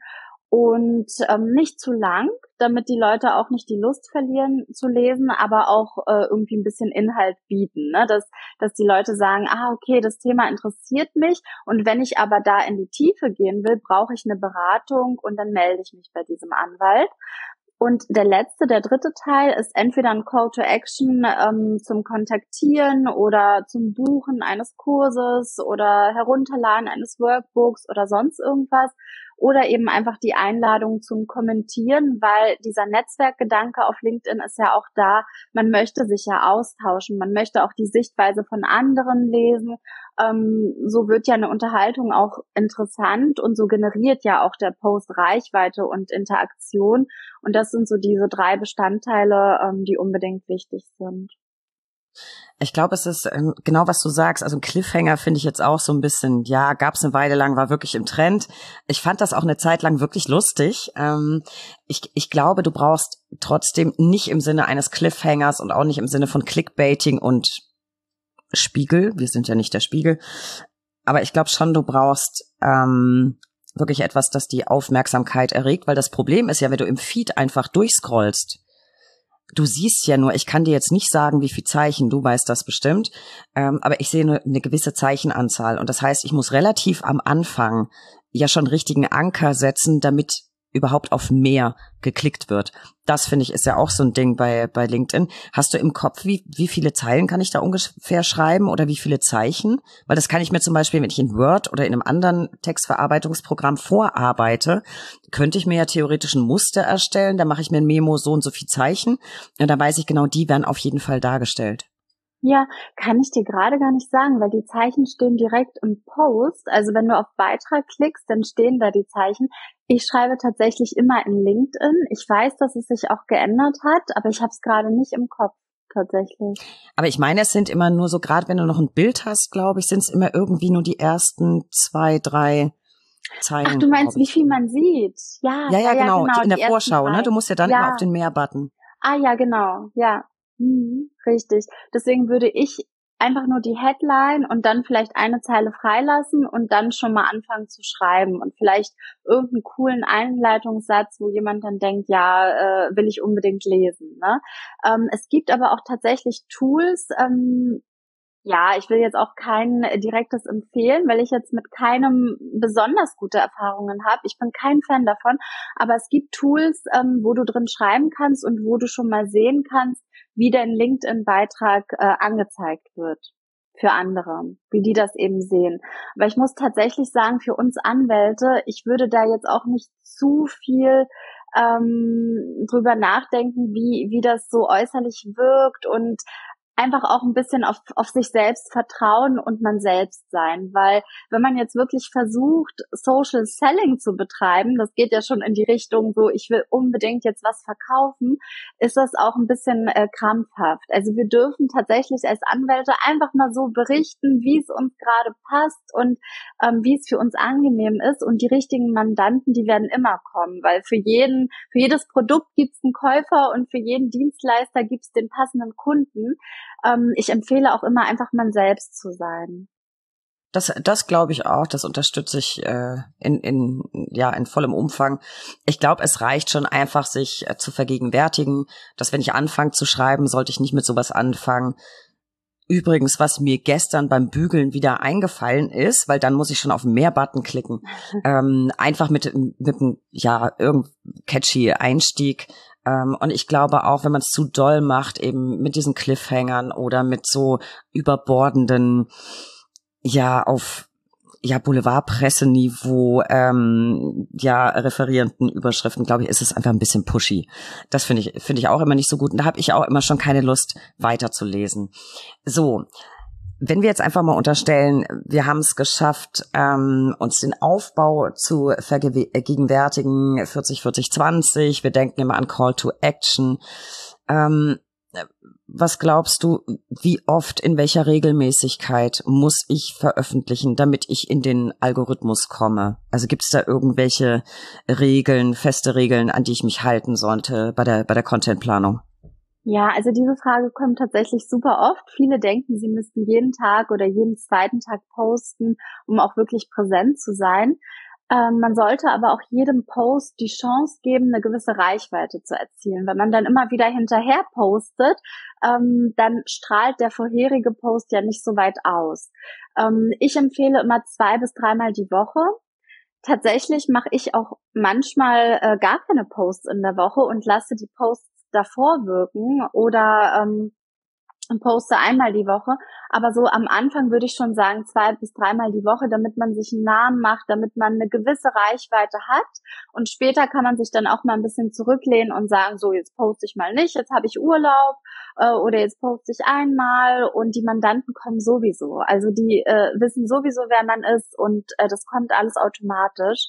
Und ähm, nicht zu lang, damit die Leute auch nicht die Lust verlieren zu lesen, aber auch äh, irgendwie ein bisschen Inhalt bieten, ne? Dass, dass die Leute sagen, ah, okay, das Thema interessiert mich, und wenn ich aber da in die Tiefe gehen will, brauche ich eine Beratung, und dann melde ich mich bei diesem Anwalt. Und der letzte, der dritte Teil ist entweder ein Call to Action ähm, zum Kontaktieren oder zum Buchen eines Kurses oder Herunterladen eines Workbooks oder sonst irgendwas, oder eben einfach die Einladung zum Kommentieren, weil dieser Netzwerkgedanke auf LinkedIn ist ja auch da, man möchte sich ja austauschen, man möchte auch die Sichtweise von anderen lesen. Ähm, so wird ja eine Unterhaltung auch interessant, und so generiert ja auch der Post Reichweite und Interaktion. Und das sind so diese drei Bestandteile, ähm, die unbedingt wichtig sind. Ich glaube, es ist ähm, genau, was du sagst. Also ein Cliffhanger finde ich jetzt auch so ein bisschen, ja, gab es eine Weile lang, war wirklich im Trend. Ich fand das auch eine Zeit lang wirklich lustig. Ähm, ich, ich glaube, du brauchst trotzdem nicht im Sinne eines Cliffhangers und auch nicht im Sinne von Clickbaiting und Spiegel. Wir sind ja nicht der Spiegel. Aber ich glaube schon, du brauchst ähm, wirklich etwas, das die Aufmerksamkeit erregt, weil das Problem ist ja, wenn du im Feed einfach durchscrollst, du siehst ja nur, ich kann dir jetzt nicht sagen, wie viel Zeichen, du weißt das bestimmt, ähm, aber ich sehe nur eine gewisse Zeichenanzahl, und das heißt, ich muss relativ am Anfang ja schon richtigen Anker setzen, damit überhaupt auf mehr geklickt wird. Das, finde ich, ist ja auch so ein Ding bei bei LinkedIn. Hast du im Kopf, wie wie viele Zeilen kann ich da ungefähr schreiben oder wie viele Zeichen? Weil das kann ich mir zum Beispiel, wenn ich in Word oder in einem anderen Textverarbeitungsprogramm vorarbeite, könnte ich mir ja theoretisch ein Muster erstellen, da mache ich mir ein Memo, so und so viel Zeichen, und dann weiß ich genau, die werden auf jeden Fall dargestellt. Ja, kann ich dir gerade gar nicht sagen, weil die Zeichen stehen direkt im Post. Also wenn du auf Beitrag klickst, dann stehen da die Zeichen. Ich schreibe tatsächlich immer in LinkedIn. Ich weiß, dass es sich auch geändert hat, aber ich habe es gerade nicht im Kopf tatsächlich. Aber ich meine, es sind immer nur so, gerade wenn du noch ein Bild hast, glaube ich, sind es immer irgendwie nur die ersten zwei, drei Zeilen. Ach, du meinst, wie viel man sieht? Ja, Ja, ja, ja, ja, genau. genau. In der Die ersten Vorschau, drei. ne? Du musst ja dann Ja. immer auf den Mehr-Button. Ah ja, genau, ja, mhm, richtig. Deswegen würde ich einfach nur die Headline und dann vielleicht eine Zeile freilassen und dann schon mal anfangen zu schreiben und vielleicht irgendeinen coolen Einleitungssatz, wo jemand dann denkt, ja, äh, will ich unbedingt lesen. Ne? Ähm, es gibt aber auch tatsächlich Tools, ähm, ja, ich will jetzt auch kein direktes empfehlen, weil ich jetzt mit keinem besonders gute Erfahrungen habe. Ich bin kein Fan davon, aber es gibt Tools, ähm, wo du drin schreiben kannst und wo du schon mal sehen kannst, wie dein LinkedIn-Beitrag äh, angezeigt wird für andere, wie die das eben sehen. Aber ich muss tatsächlich sagen, für uns Anwälte, ich würde da jetzt auch nicht zu viel ähm, drüber nachdenken, wie wie das so äußerlich wirkt und einfach auch ein bisschen auf, auf sich selbst vertrauen und man selbst sein, weil wenn man jetzt wirklich versucht, Social Selling zu betreiben, das geht ja schon in die Richtung so, ich will unbedingt jetzt was verkaufen, ist das auch ein bisschen äh, krampfhaft. Also wir dürfen tatsächlich als Anwälte einfach mal so berichten, wie es uns gerade passt und ähm, wie es für uns angenehm ist, und die richtigen Mandanten, die werden immer kommen, weil für jeden, für jedes Produkt gibt es einen Käufer und für jeden Dienstleister gibt es den passenden Kunden. Ich empfehle auch immer, einfach man selbst zu sein. Das, das glaube ich auch. Das unterstütze ich äh, in, in, ja, in vollem Umfang. Ich glaube, es reicht schon einfach, sich äh, zu vergegenwärtigen, dass wenn ich anfange zu schreiben, sollte ich nicht mit sowas anfangen. Übrigens, was mir gestern beim Bügeln wieder eingefallen ist, weil dann muss ich schon auf den Mehr-Button klicken, ähm, einfach mit, mit einem, ja, irgend catchy Einstieg. Um, und ich glaube auch, wenn man es zu doll macht, eben mit diesen Cliffhangern oder mit so überbordenden, ja, auf ja Boulevardpresseniveau, ähm, ja, referierenden Überschriften, glaube ich, ist es einfach ein bisschen pushy. Das finde ich finde ich auch immer nicht so gut. Und da habe ich auch immer schon keine Lust, weiterzulesen. So. Wenn wir jetzt einfach mal unterstellen, wir haben es geschafft, ähm, uns den Aufbau zu vergegenwärtigen, vierzig, vierzig, zwanzig, wir denken immer an Call to Action. Ähm, was glaubst du, wie oft, in welcher Regelmäßigkeit muss ich veröffentlichen, damit ich in den Algorithmus komme? Also gibt es da irgendwelche Regeln, feste Regeln, an die ich mich halten sollte bei der, bei der Contentplanung? Ja, also diese Frage kommt tatsächlich super oft. Viele denken, sie müssten jeden Tag oder jeden zweiten Tag posten, um auch wirklich präsent zu sein. Ähm, man sollte aber auch jedem Post die Chance geben, eine gewisse Reichweite zu erzielen. Wenn man dann immer wieder hinterher postet, ähm, dann strahlt der vorherige Post ja nicht so weit aus. Ähm, ich empfehle immer zwei bis dreimal die Woche. Tatsächlich mache ich auch manchmal äh, gar keine Posts in der Woche und lasse die Posts davor wirken oder ähm, poste einmal die Woche, aber so am Anfang würde ich schon sagen zwei bis dreimal die Woche, damit man sich einen Namen macht, damit man eine gewisse Reichweite hat, und später kann man sich dann auch mal ein bisschen zurücklehnen und sagen, so jetzt poste ich mal nicht, jetzt habe ich Urlaub äh, oder jetzt poste ich einmal, und die Mandanten kommen sowieso, also die äh, wissen sowieso, wer man ist, und äh, das kommt alles automatisch.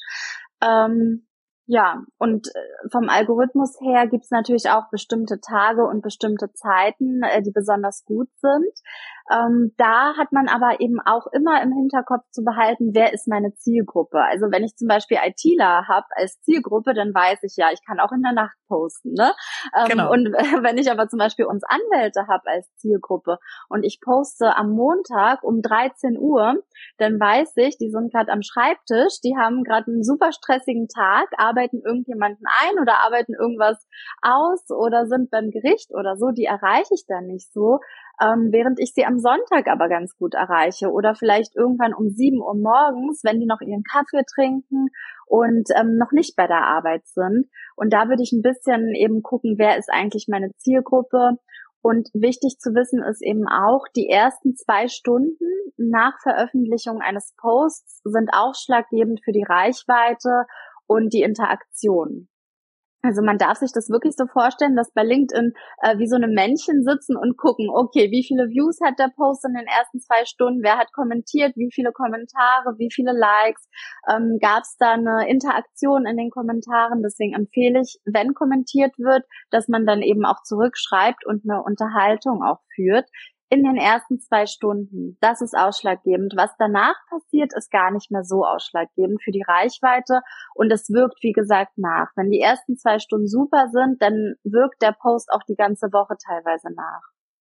Ähm, Ja, und vom Algorithmus her gibt's natürlich auch bestimmte Tage und bestimmte Zeiten, die besonders gut sind. Ähm, da hat man aber eben auch immer im Hinterkopf zu behalten, wer ist meine Zielgruppe. Also wenn ich zum Beispiel ITler habe als Zielgruppe, dann weiß ich ja, ich kann auch in der Nacht posten, ne? Ähm, genau. Und wenn ich aber zum Beispiel uns Anwälte habe als Zielgruppe und ich poste am Montag um dreizehn Uhr, dann weiß ich, die sind gerade am Schreibtisch, die haben gerade einen super stressigen Tag, arbeiten irgendjemanden ein oder arbeiten irgendwas aus oder sind beim Gericht oder so, die erreiche ich dann nicht so, ähm, während ich sie am Sonntag aber ganz gut erreiche oder vielleicht irgendwann um sieben Uhr morgens, wenn die noch ihren Kaffee trinken und ähm, noch nicht bei der Arbeit sind. Und da würde ich ein bisschen eben gucken, wer ist eigentlich meine Zielgruppe. Und wichtig zu wissen ist eben auch, die ersten zwei Stunden nach Veröffentlichung eines Posts sind ausschlaggebend für die Reichweite und die Interaktion. Also man darf sich das wirklich so vorstellen, dass bei LinkedIn äh, wie so eine Männchen sitzen und gucken, okay, wie viele Views hat der Post in den ersten zwei Stunden, wer hat kommentiert, wie viele Kommentare, wie viele Likes, ähm, gab es da eine Interaktion in den Kommentaren. Deswegen empfehle ich, wenn kommentiert wird, dass man dann eben auch zurückschreibt und eine Unterhaltung auch führt. In den ersten zwei Stunden, das ist ausschlaggebend. Was danach passiert, ist gar nicht mehr so ausschlaggebend für die Reichweite, und es wirkt, wie gesagt, nach. Wenn die ersten zwei Stunden super sind, dann wirkt der Post auch die ganze Woche teilweise nach.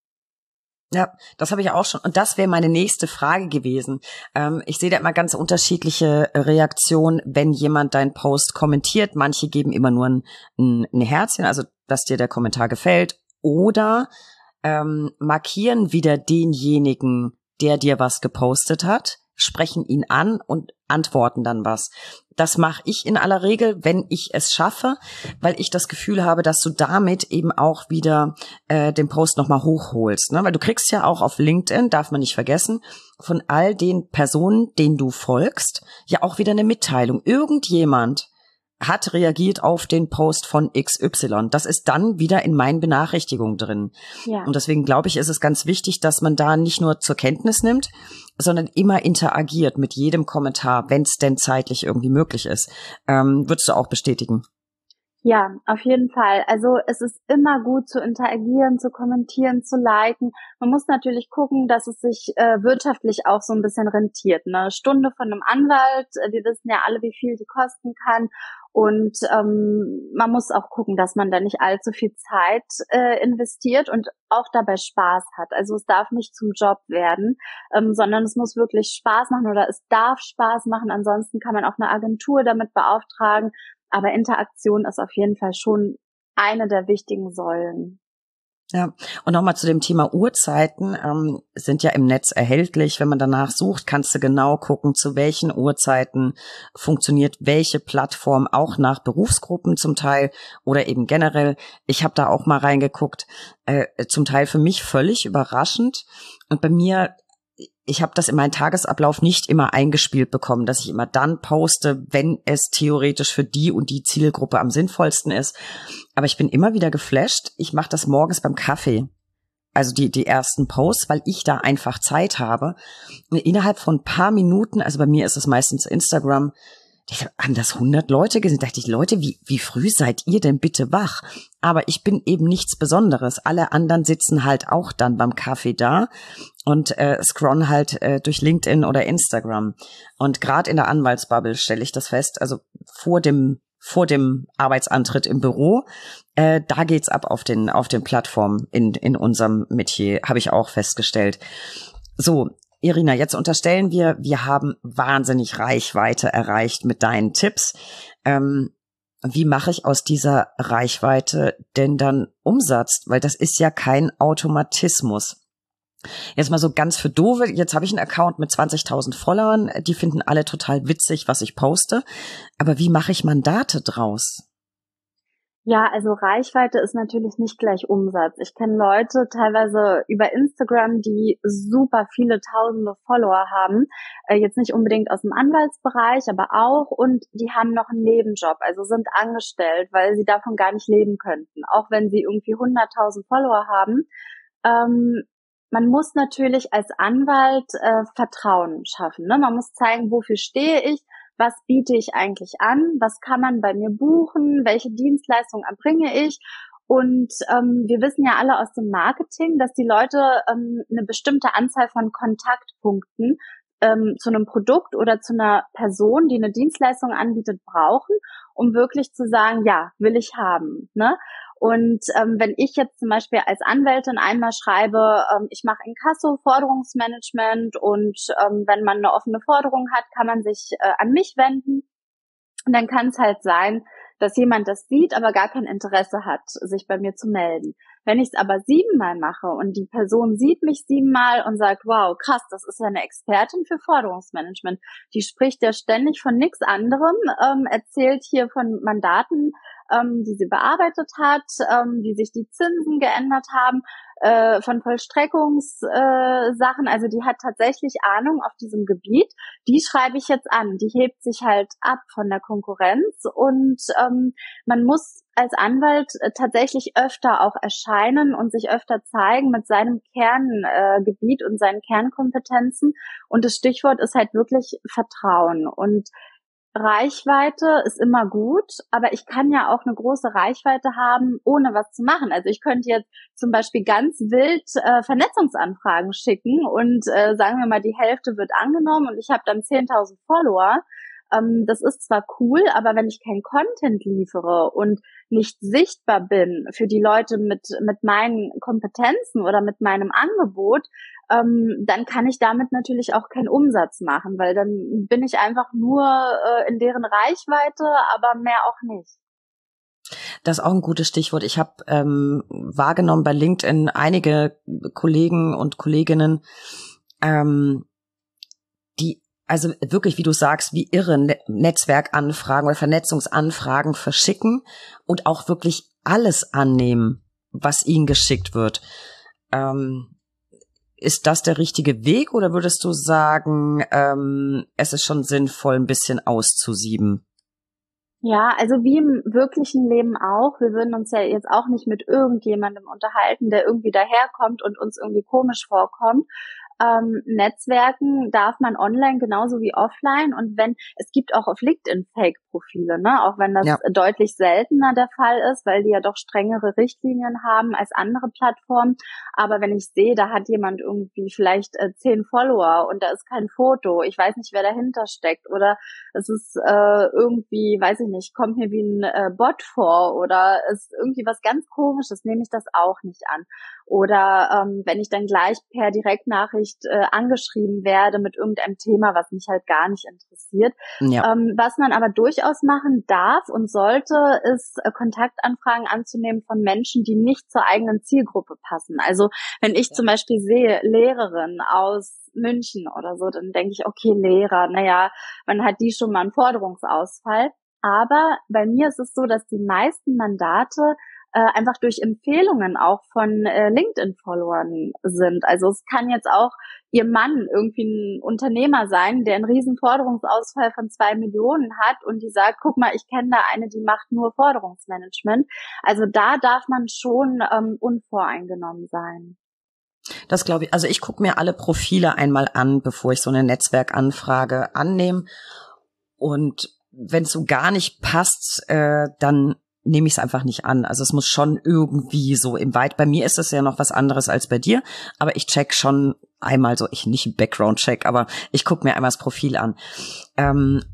Ja, das habe ich auch schon. Und das wäre meine nächste Frage gewesen. Ähm, ich sehe da immer ganz unterschiedliche Reaktionen, wenn jemand deinen Post kommentiert. Manche geben immer nur ein, ein, ein Herzchen, also dass dir der Kommentar gefällt, oder Ähm, markieren wieder denjenigen, der dir was gepostet hat, sprechen ihn an und antworten dann was. Das mache ich in aller Regel, wenn ich es schaffe, weil ich das Gefühl habe, dass du damit eben auch wieder äh, den Post nochmal hochholst. Ne? Weil du kriegst ja auch auf LinkedIn, darf man nicht vergessen, von all den Personen, denen du folgst, ja auch wieder eine Mitteilung. Irgendjemand hat reagiert auf den Post von X Y. Das ist dann wieder in meinen Benachrichtigungen drin. Ja. Und deswegen glaube ich, ist es ganz wichtig, dass man da nicht nur zur Kenntnis nimmt, sondern immer interagiert mit jedem Kommentar, wenn es denn zeitlich irgendwie möglich ist. Ähm, würdest du auch bestätigen? Ja, auf jeden Fall. Also es ist immer gut zu interagieren, zu kommentieren, zu liken. Man muss natürlich gucken, dass es sich äh, wirtschaftlich auch so ein bisschen rentiert. Eine Stunde von einem Anwalt, äh, wir wissen ja alle, wie viel die kosten kann. Und ähm, man muss auch gucken, dass man da nicht allzu viel Zeit äh, investiert und auch dabei Spaß hat. Also es darf nicht zum Job werden, ähm, sondern es muss wirklich Spaß machen oder es darf Spaß machen. Ansonsten kann man auch eine Agentur damit beauftragen. Aber Interaktion ist auf jeden Fall schon eine der wichtigen Säulen. Ja, und nochmal zu dem Thema Uhrzeiten, ähm, sind ja im Netz erhältlich. Wenn man danach sucht, kannst du genau gucken, zu welchen Uhrzeiten funktioniert welche Plattform, auch nach Berufsgruppen zum Teil oder eben generell. Ich habe da auch mal reingeguckt, äh, zum Teil für mich völlig überraschend. Und bei mir, ich habe das in meinen Tagesablauf nicht immer eingespielt bekommen, dass ich immer dann poste, wenn es theoretisch für die und die Zielgruppe am sinnvollsten ist. Aber ich bin immer wieder geflasht. Ich mache das morgens beim Kaffee. Also die die ersten Posts, weil ich da einfach Zeit habe. Und innerhalb von ein paar Minuten, also bei mir ist es meistens Instagram, ich haben das hundert Leute gesehen. Da dachte ich, Leute, wie wie früh seid ihr denn bitte wach? Aber ich bin eben nichts Besonderes. Alle anderen sitzen halt auch dann beim Kaffee da und äh, scrollen halt äh, durch LinkedIn oder Instagram. Und gerade in der Anwaltsbubble stelle ich das fest, also vor dem vor dem Arbeitsantritt im Büro, äh, da geht's ab auf den auf den Plattformen in in unserem Metier, habe ich auch festgestellt. So, Irina, jetzt unterstellen wir, wir haben wahnsinnig Reichweite erreicht mit deinen Tipps. Ähm, wie mache ich aus dieser Reichweite denn dann Umsatz? Weil das ist ja kein Automatismus. Jetzt mal so ganz für Doofe, jetzt habe ich einen Account mit zwanzigtausend Followern, die finden alle total witzig, was ich poste. Aber wie mache ich Mandate draus? Ja, also Reichweite ist natürlich nicht gleich Umsatz. Ich kenne Leute teilweise über Instagram, die super viele tausende Follower haben, äh, jetzt nicht unbedingt aus dem Anwaltsbereich, aber auch, und die haben noch einen Nebenjob, also sind angestellt, weil sie davon gar nicht leben könnten, auch wenn sie irgendwie hunderttausend Follower haben. Ähm, man muss natürlich als Anwalt äh, Vertrauen schaffen, ne? Man muss zeigen, wofür stehe ich, was biete ich eigentlich an, was kann man bei mir buchen, welche Dienstleistungen erbringe ich. Und ähm, wir wissen ja alle aus dem Marketing, dass die Leute ähm, eine bestimmte Anzahl von Kontaktpunkten ähm, zu einem Produkt oder zu einer Person, die eine Dienstleistung anbietet, brauchen, um wirklich zu sagen, ja, will ich haben, ne? Und ähm, wenn ich jetzt zum Beispiel als Anwältin einmal schreibe, ähm, ich mache Inkasso, Forderungsmanagement und ähm, wenn man eine offene Forderung hat, kann man sich äh, an mich wenden. Und dann kann es halt sein, dass jemand das sieht, aber gar kein Interesse hat, sich bei mir zu melden. Wenn ich es aber siebenmal mache und die Person sieht mich siebenmal und sagt, wow, krass, das ist ja eine Expertin für Forderungsmanagement, die spricht ja ständig von nichts anderem, ähm, erzählt hier von Mandaten, ähm, die sie bearbeitet hat, ähm, wie sich die Zinsen geändert haben, äh, von Vollstreckungssachen, äh, also die hat tatsächlich Ahnung auf diesem Gebiet, die schreibe ich jetzt an, die hebt sich halt ab von der Konkurrenz und ähm, man muss als Anwalt äh, tatsächlich öfter auch erscheinen und sich öfter zeigen mit seinem Kerngebiet äh, und seinen Kernkompetenzen und das Stichwort ist halt wirklich Vertrauen und Reichweite ist immer gut, aber ich kann ja auch eine große Reichweite haben, ohne was zu machen. Also ich könnte jetzt zum Beispiel ganz wild äh, Vernetzungsanfragen schicken und äh, sagen wir mal, die Hälfte wird angenommen und ich habe dann zehntausend Follower. Ähm, das ist zwar cool, aber wenn ich kein Content liefere und nicht sichtbar bin für die Leute mit mit meinen Kompetenzen oder mit meinem Angebot, ähm, dann kann ich damit natürlich auch keinen Umsatz machen, weil dann bin ich einfach nur äh, in deren Reichweite, aber mehr auch nicht. Das ist auch ein gutes Stichwort. Ich habe ähm, wahrgenommen bei LinkedIn einige Kollegen und Kolleginnen, ähm, die also wirklich, wie du sagst, wie irre Ne- Netzwerkanfragen oder Vernetzungsanfragen verschicken und auch wirklich alles annehmen, was ihnen geschickt wird. Ähm, Ist das der richtige Weg oder würdest du sagen, ähm, es ist schon sinnvoll, ein bisschen auszusieben? Ja, also wie im wirklichen Leben auch. Wir würden uns ja jetzt auch nicht mit irgendjemandem unterhalten, der irgendwie daherkommt und uns irgendwie komisch vorkommt. Ähm, Netzwerken darf man online genauso wie offline, und wenn, es gibt auch auf LinkedIn Fake-Profile, ne, auch wenn das Ja. deutlich seltener der Fall ist, weil die ja doch strengere Richtlinien haben als andere Plattformen. Aber wenn ich sehe, da hat jemand irgendwie vielleicht äh, zehn Follower und da ist kein Foto, ich weiß nicht, wer dahinter steckt, oder es ist äh, irgendwie, weiß ich nicht, kommt mir wie ein äh, Bot vor oder ist irgendwie was ganz Komisches, nehme ich das auch nicht an. Oder ähm, wenn ich dann gleich per Direktnachricht äh, angeschrieben werde mit irgendeinem Thema, was mich halt gar nicht interessiert. Ja. Ähm, was man aber durchaus machen darf und sollte, ist äh, Kontaktanfragen anzunehmen von Menschen, die nicht zur eigenen Zielgruppe passen. Also wenn ich zum Beispiel sehe, Lehrerin aus München oder so, dann denke ich, okay, Lehrer, naja, man hat die schon mal einen Forderungsausfall. Aber bei mir ist es so, dass die meisten Mandate äh, einfach durch Empfehlungen auch von äh, LinkedIn-Followern sind. Also es kann jetzt auch ihr Mann irgendwie ein Unternehmer sein, der einen riesen Forderungsausfall von zwei Millionen hat und die sagt, guck mal, ich kenne da eine, die macht nur Forderungsmanagement. Also da darf man schon ähm, unvoreingenommen sein. Das glaube ich. Also ich gucke mir alle Profile einmal an, bevor ich so eine Netzwerkanfrage annehme. Und wenn es so gar nicht passt, äh, dann nehme ich es einfach nicht an. Also es muss schon irgendwie so im Weit. Bei mir ist es ja noch was anderes als bei dir, aber ich check schon einmal so, ich nicht Background-Check, aber ich gucke mir einmal das Profil an. Ähm,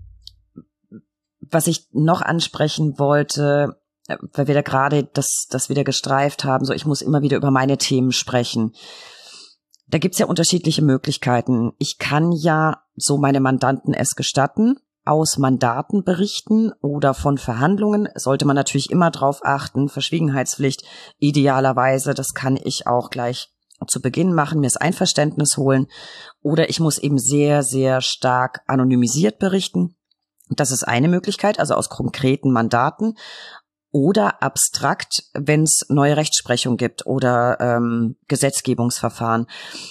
was ich noch ansprechen wollte, weil wir da gerade das, das wieder gestreift haben, so ich muss immer wieder über meine Themen sprechen. Da gibt's ja unterschiedliche Möglichkeiten. Ich kann ja, so meine Mandanten es gestatten, aus Mandaten berichten oder von Verhandlungen. Sollte man natürlich immer drauf achten. Verschwiegenheitspflicht idealerweise, das kann ich auch gleich zu Beginn machen, mir das Einverständnis holen. Oder ich muss eben sehr, sehr stark anonymisiert berichten. Das ist eine Möglichkeit, also aus konkreten Mandaten. Oder abstrakt, wenn es neue Rechtsprechung gibt oder ähm, Gesetzgebungsverfahren.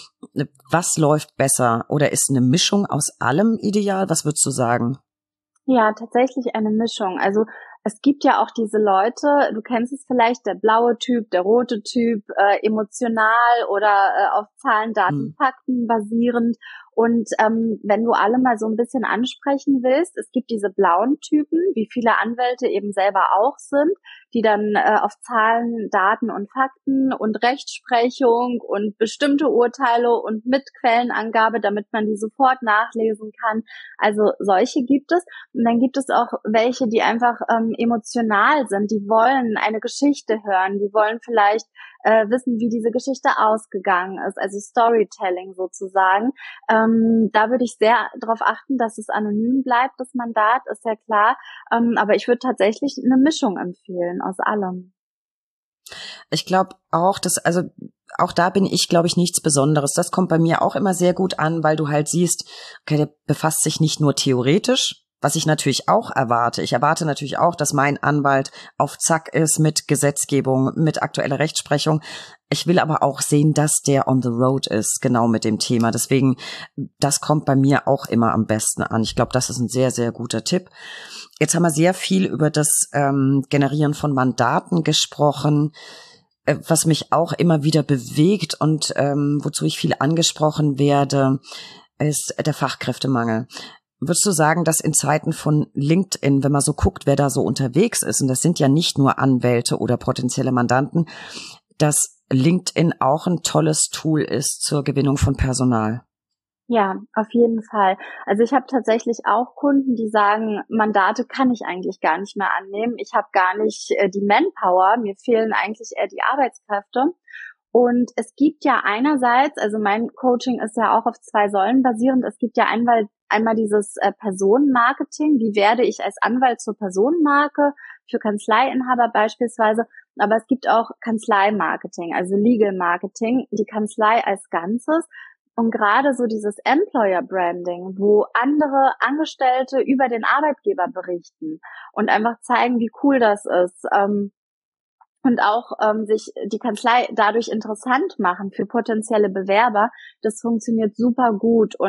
Was läuft besser? Oder ist eine Mischung aus allem ideal? Was würdest du sagen? Ja, tatsächlich eine Mischung. Also es gibt ja auch diese Leute, du kennst es vielleicht, der blaue Typ, der rote Typ, äh, emotional oder äh, auf Zahlen, Daten, Hm. Fakten basierend. Und ähm, wenn du alle mal so ein bisschen ansprechen willst, es gibt diese blauen Typen, wie viele Anwälte eben selber auch sind, die dann äh, auf Zahlen, Daten und Fakten und Rechtsprechung und bestimmte Urteile und mit Quellenangabe, damit man die sofort nachlesen kann. Also solche gibt es. Und dann gibt es auch welche, die einfach ähm, emotional sind. Die wollen eine Geschichte hören. Die wollen vielleicht äh, wissen, wie diese Geschichte ausgegangen ist. Also Storytelling sozusagen. Ähm, da würde ich sehr darauf achten, dass es anonym bleibt, das Mandat, ist ja klar. Ähm, aber ich würde tatsächlich eine Mischung empfehlen aus allem. Ich glaube auch, dass, also auch da bin ich, glaube ich, nichts Besonderes. Das kommt bei mir auch immer sehr gut an, weil du halt siehst, okay, der befasst sich nicht nur theoretisch, was ich natürlich auch erwarte. Ich erwarte natürlich auch, dass mein Anwalt auf Zack ist mit Gesetzgebung, mit aktueller Rechtsprechung. Ich will aber auch sehen, dass der on the road ist, genau mit dem Thema. Deswegen, das kommt bei mir auch immer am besten an. Ich glaube, das ist ein sehr, sehr guter Tipp. Jetzt haben wir sehr viel über das ähm, Generieren von Mandaten gesprochen, äh, was mich auch immer wieder bewegt und ähm, wozu ich viel angesprochen werde, ist der Fachkräftemangel. Würdest du sagen, dass in Zeiten von LinkedIn, wenn man so guckt, wer da so unterwegs ist, und das sind ja nicht nur Anwälte oder potenzielle Mandanten, dass LinkedIn auch ein tolles Tool ist zur Gewinnung von Personal? Ja, auf jeden Fall. Also ich habe tatsächlich auch Kunden, die sagen, Mandate kann ich eigentlich gar nicht mehr annehmen. Ich habe gar nicht äh, die Manpower, mir fehlen eigentlich eher die Arbeitskräfte. Und es gibt ja einerseits, also mein Coaching ist ja auch auf zwei Säulen basierend. Es gibt ja einmal, einmal dieses äh, Personenmarketing. Wie werde ich als Anwalt zur Personenmarke für Kanzleiinhaber beispielsweise? Aber es gibt auch Kanzleimarketing, also Legal Marketing, die Kanzlei als Ganzes. Und gerade so dieses Employer Branding, wo andere Angestellte über den Arbeitgeber berichten und einfach zeigen, wie cool das ist. Ähm, und auch ähm, sich die Kanzlei dadurch interessant machen für potenzielle Bewerber, das funktioniert super gut. Und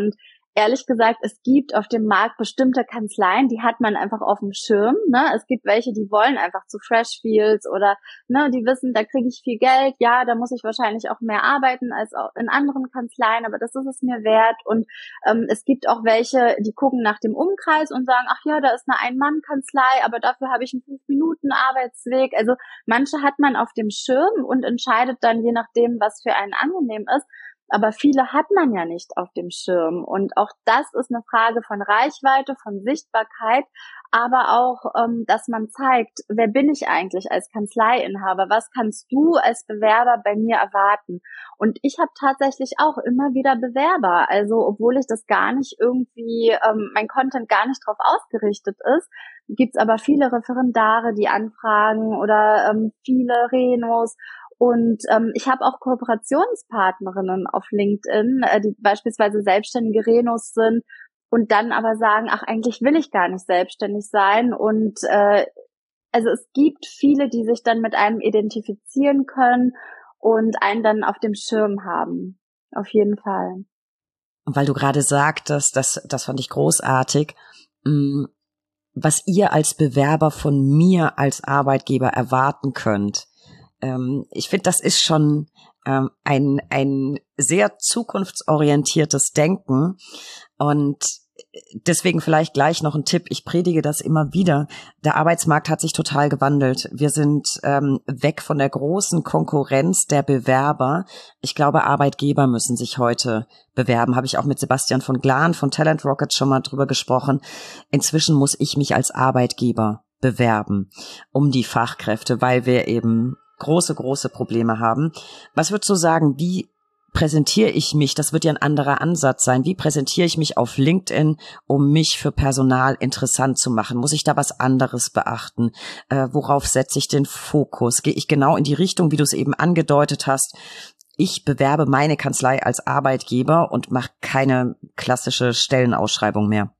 ehrlich gesagt, es gibt auf dem Markt bestimmte Kanzleien, die hat man einfach auf dem Schirm. Ne? Es gibt welche, die wollen einfach zu Freshfields oder ne, die wissen, da kriege ich viel Geld. Ja, da muss ich wahrscheinlich auch mehr arbeiten als in anderen Kanzleien, aber das ist es mir wert. Und ähm, es gibt auch welche, die gucken nach dem Umkreis und sagen, ach ja, da ist eine Ein-Mann-Kanzlei, aber dafür habe ich einen fünf Minuten Arbeitsweg. Also manche hat man auf dem Schirm und entscheidet dann je nachdem, was für einen angenehm ist. Aber viele hat man ja nicht auf dem Schirm. Und auch das ist eine Frage von Reichweite, von Sichtbarkeit, aber auch, ähm, dass man zeigt, wer bin ich eigentlich als Kanzleiinhaber? Was kannst du als Bewerber bei mir erwarten? Und ich habe tatsächlich auch immer wieder Bewerber. Also obwohl ich das gar nicht irgendwie, ähm, mein Content gar nicht drauf ausgerichtet ist, gibt's aber viele Referendare, die anfragen oder ähm, viele Renos. Und ähm, ich habe auch Kooperationspartnerinnen auf LinkedIn, äh, die beispielsweise selbstständige Renos sind und dann aber sagen, ach, eigentlich will ich gar nicht selbstständig sein. Und äh, also es gibt viele, die sich dann mit einem identifizieren können und einen dann auf dem Schirm haben. Auf jeden Fall. Und weil du gerade sagtest, das, das fand ich großartig, mh, was ihr als Bewerber von mir als Arbeitgeber erwarten könnt. Ähm, ich finde, das ist schon ähm, ein ein sehr zukunftsorientiertes Denken und deswegen vielleicht gleich noch ein Tipp. Ich predige das immer wieder. Der Arbeitsmarkt hat sich total gewandelt. Wir sind ähm, weg von der großen Konkurrenz der Bewerber. Ich glaube, Arbeitgeber müssen sich heute bewerben. Habe ich auch mit Sebastian von Glan von Talent Rocket schon mal drüber gesprochen. Inzwischen muss ich mich als Arbeitgeber bewerben um die Fachkräfte, weil wir eben große, große Probleme haben. Was würdest du sagen, wie präsentiere ich mich? Das wird ja ein anderer Ansatz sein. Wie präsentiere ich mich auf LinkedIn, um mich für Personal interessant zu machen? Muss ich da was anderes beachten? Äh, worauf setze ich den Fokus? Gehe ich genau in die Richtung, wie du es eben angedeutet hast? Ich bewerbe meine Kanzlei als Arbeitgeber und mache keine klassische Stellenausschreibung mehr.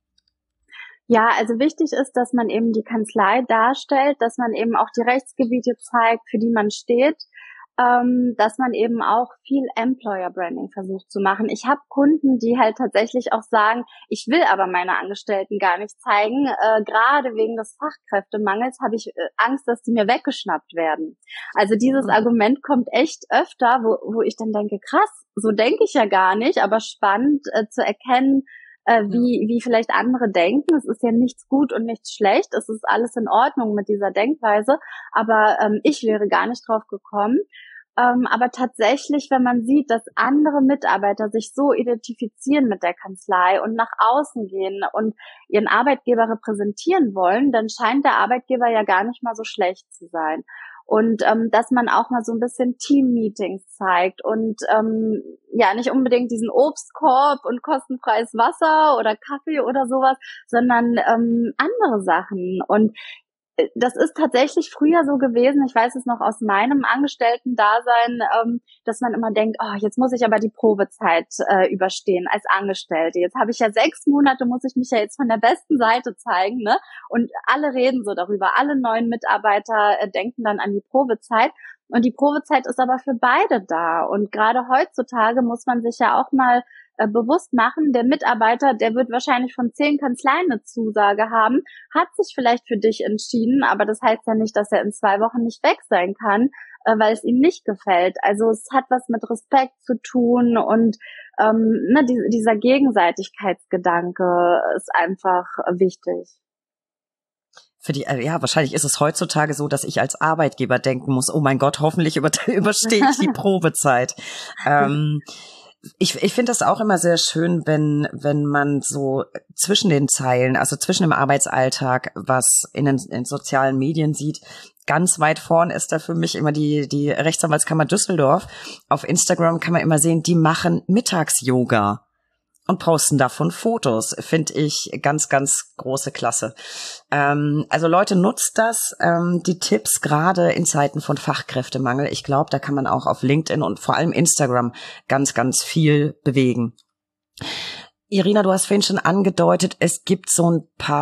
Ja, also wichtig ist, dass man eben die Kanzlei darstellt, dass man eben auch die Rechtsgebiete zeigt, für die man steht, ähm, dass man eben auch viel Employer Branding versucht zu machen. Ich habe Kunden, die halt tatsächlich auch sagen, ich will aber meine Angestellten gar nicht zeigen. Äh, gerade wegen des Fachkräftemangels habe ich äh, Angst, dass die mir weggeschnappt werden. Also dieses mhm. Argument kommt echt öfter, wo, wo ich dann denke, krass, so denke ich ja gar nicht, aber spannend äh, zu erkennen, Äh, wie wie vielleicht andere denken. Es ist ja nichts gut und nichts schlecht. Es ist alles in Ordnung mit dieser Denkweise. Aber ähm, ich wäre gar nicht drauf gekommen. Ähm, aber tatsächlich, wenn man sieht, dass andere Mitarbeiter sich so identifizieren mit der Kanzlei und nach außen gehen und ihren Arbeitgeber repräsentieren wollen, dann scheint der Arbeitgeber ja gar nicht mal so schlecht zu sein. Und ähm, dass man auch mal so ein bisschen Team-Meetings zeigt und ähm, ja nicht unbedingt diesen Obstkorb und kostenfreies Wasser oder Kaffee oder sowas, sondern ähm, andere Sachen. Und das ist tatsächlich früher so gewesen, ich weiß es noch aus meinem Angestellten-Dasein, ähm, dass man immer denkt, oh, jetzt muss ich aber die Probezeit äh, überstehen als Angestellte. Jetzt habe ich ja sechs Monate, muss ich mich ja jetzt von der besten Seite zeigen, ne? Und alle reden so darüber. Alle neuen Mitarbeiter äh, denken dann an die Probezeit. Und die Probezeit ist aber für beide da. Und gerade heutzutage muss man sich ja auch mal äh, bewusst machen, der Mitarbeiter, der wird wahrscheinlich von zehn Kanzleien eine Zusage haben, hat sich vielleicht für dich entschieden, aber das heißt ja nicht, dass er in zwei Wochen nicht weg sein kann, äh, weil es ihm nicht gefällt. Also es hat was mit Respekt zu tun und ähm, ne, die, dieser Gegenseitigkeitsgedanke ist einfach wichtig. Für die, ja, wahrscheinlich ist es heutzutage so, dass ich als Arbeitgeber denken muss, oh mein Gott, hoffentlich über, überstehe ich die Probezeit. ähm, ich ich finde das auch immer sehr schön, wenn wenn man so zwischen den Zeilen, also zwischen dem Arbeitsalltag, was in den in sozialen Medien sieht, ganz weit vorn ist da für mich immer die die Rechtsanwaltskammer Düsseldorf. Auf Instagram kann man immer sehen, die machen Mittags-Yoga und posten davon Fotos. Finde ich ganz, ganz große Klasse. Ähm, also Leute, nutzt das, ähm, die Tipps, gerade in Zeiten von Fachkräftemangel. Ich glaube, da kann man auch auf LinkedIn und vor allem Instagram ganz, ganz viel bewegen. Irina, du hast vorhin schon angedeutet, es gibt so ein paar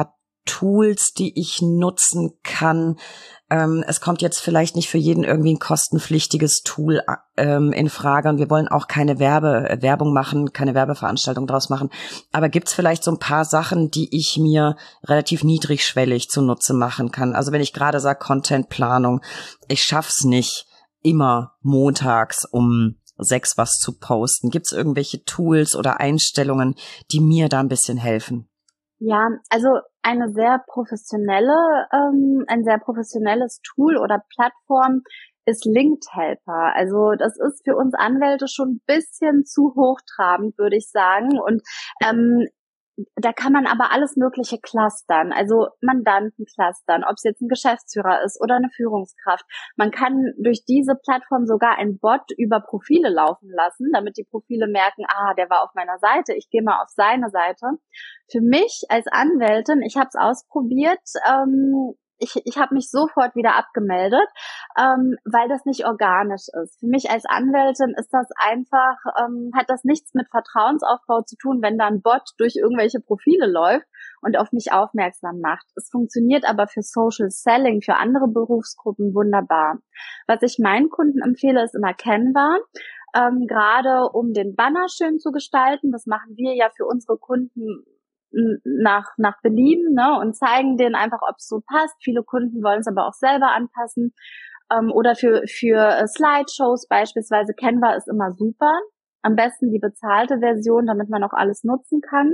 Tools, die ich nutzen kann? Ähm, es kommt jetzt vielleicht nicht für jeden irgendwie ein kostenpflichtiges Tool ähm, in Frage und wir wollen auch keine Werbe, Werbung machen, keine Werbeveranstaltung draus machen. Aber gibt's vielleicht so ein paar Sachen, die ich mir relativ niedrigschwellig zunutze machen kann? Also wenn ich gerade sage Contentplanung, ich schaff's nicht immer montags um sechs was zu posten. Gibt's irgendwelche Tools oder Einstellungen, die mir da ein bisschen helfen? Ja, also eine sehr professionelle, ähm, ein sehr professionelles Tool oder Plattform ist Linked-Helper. Also das ist für uns Anwälte schon ein bisschen zu hochtrabend, würde ich sagen. Und ähm, da kann man aber alles Mögliche clustern, also Mandanten clustern, ob es jetzt ein Geschäftsführer ist oder eine Führungskraft. Man kann durch diese Plattform sogar ein Bot über Profile laufen lassen, damit die Profile merken, ah, der war auf meiner Seite, ich gehe mal auf seine Seite. Für mich als Anwältin, ich habe es ausprobiert, ähm, ich, ich habe mich sofort wieder abgemeldet, ähm, weil das nicht organisch ist. Für mich als Anwältin ist das einfach, ähm, hat das nichts mit Vertrauensaufbau zu tun, wenn da ein Bot durch irgendwelche Profile läuft und auf mich aufmerksam macht. Es funktioniert aber für Social Selling, für andere Berufsgruppen wunderbar. Was ich meinen Kunden empfehle, ist immer Canva. Ähm, gerade um den Banner schön zu gestalten. Das machen wir ja für unsere Kunden nach nach Belieben, ne, und zeigen denen einfach, ob es so passt. Viele Kunden wollen es aber auch selber anpassen. Ähm, oder für für Slideshows beispielsweise. Canva ist immer super. Am besten die bezahlte Version, damit man auch alles nutzen kann.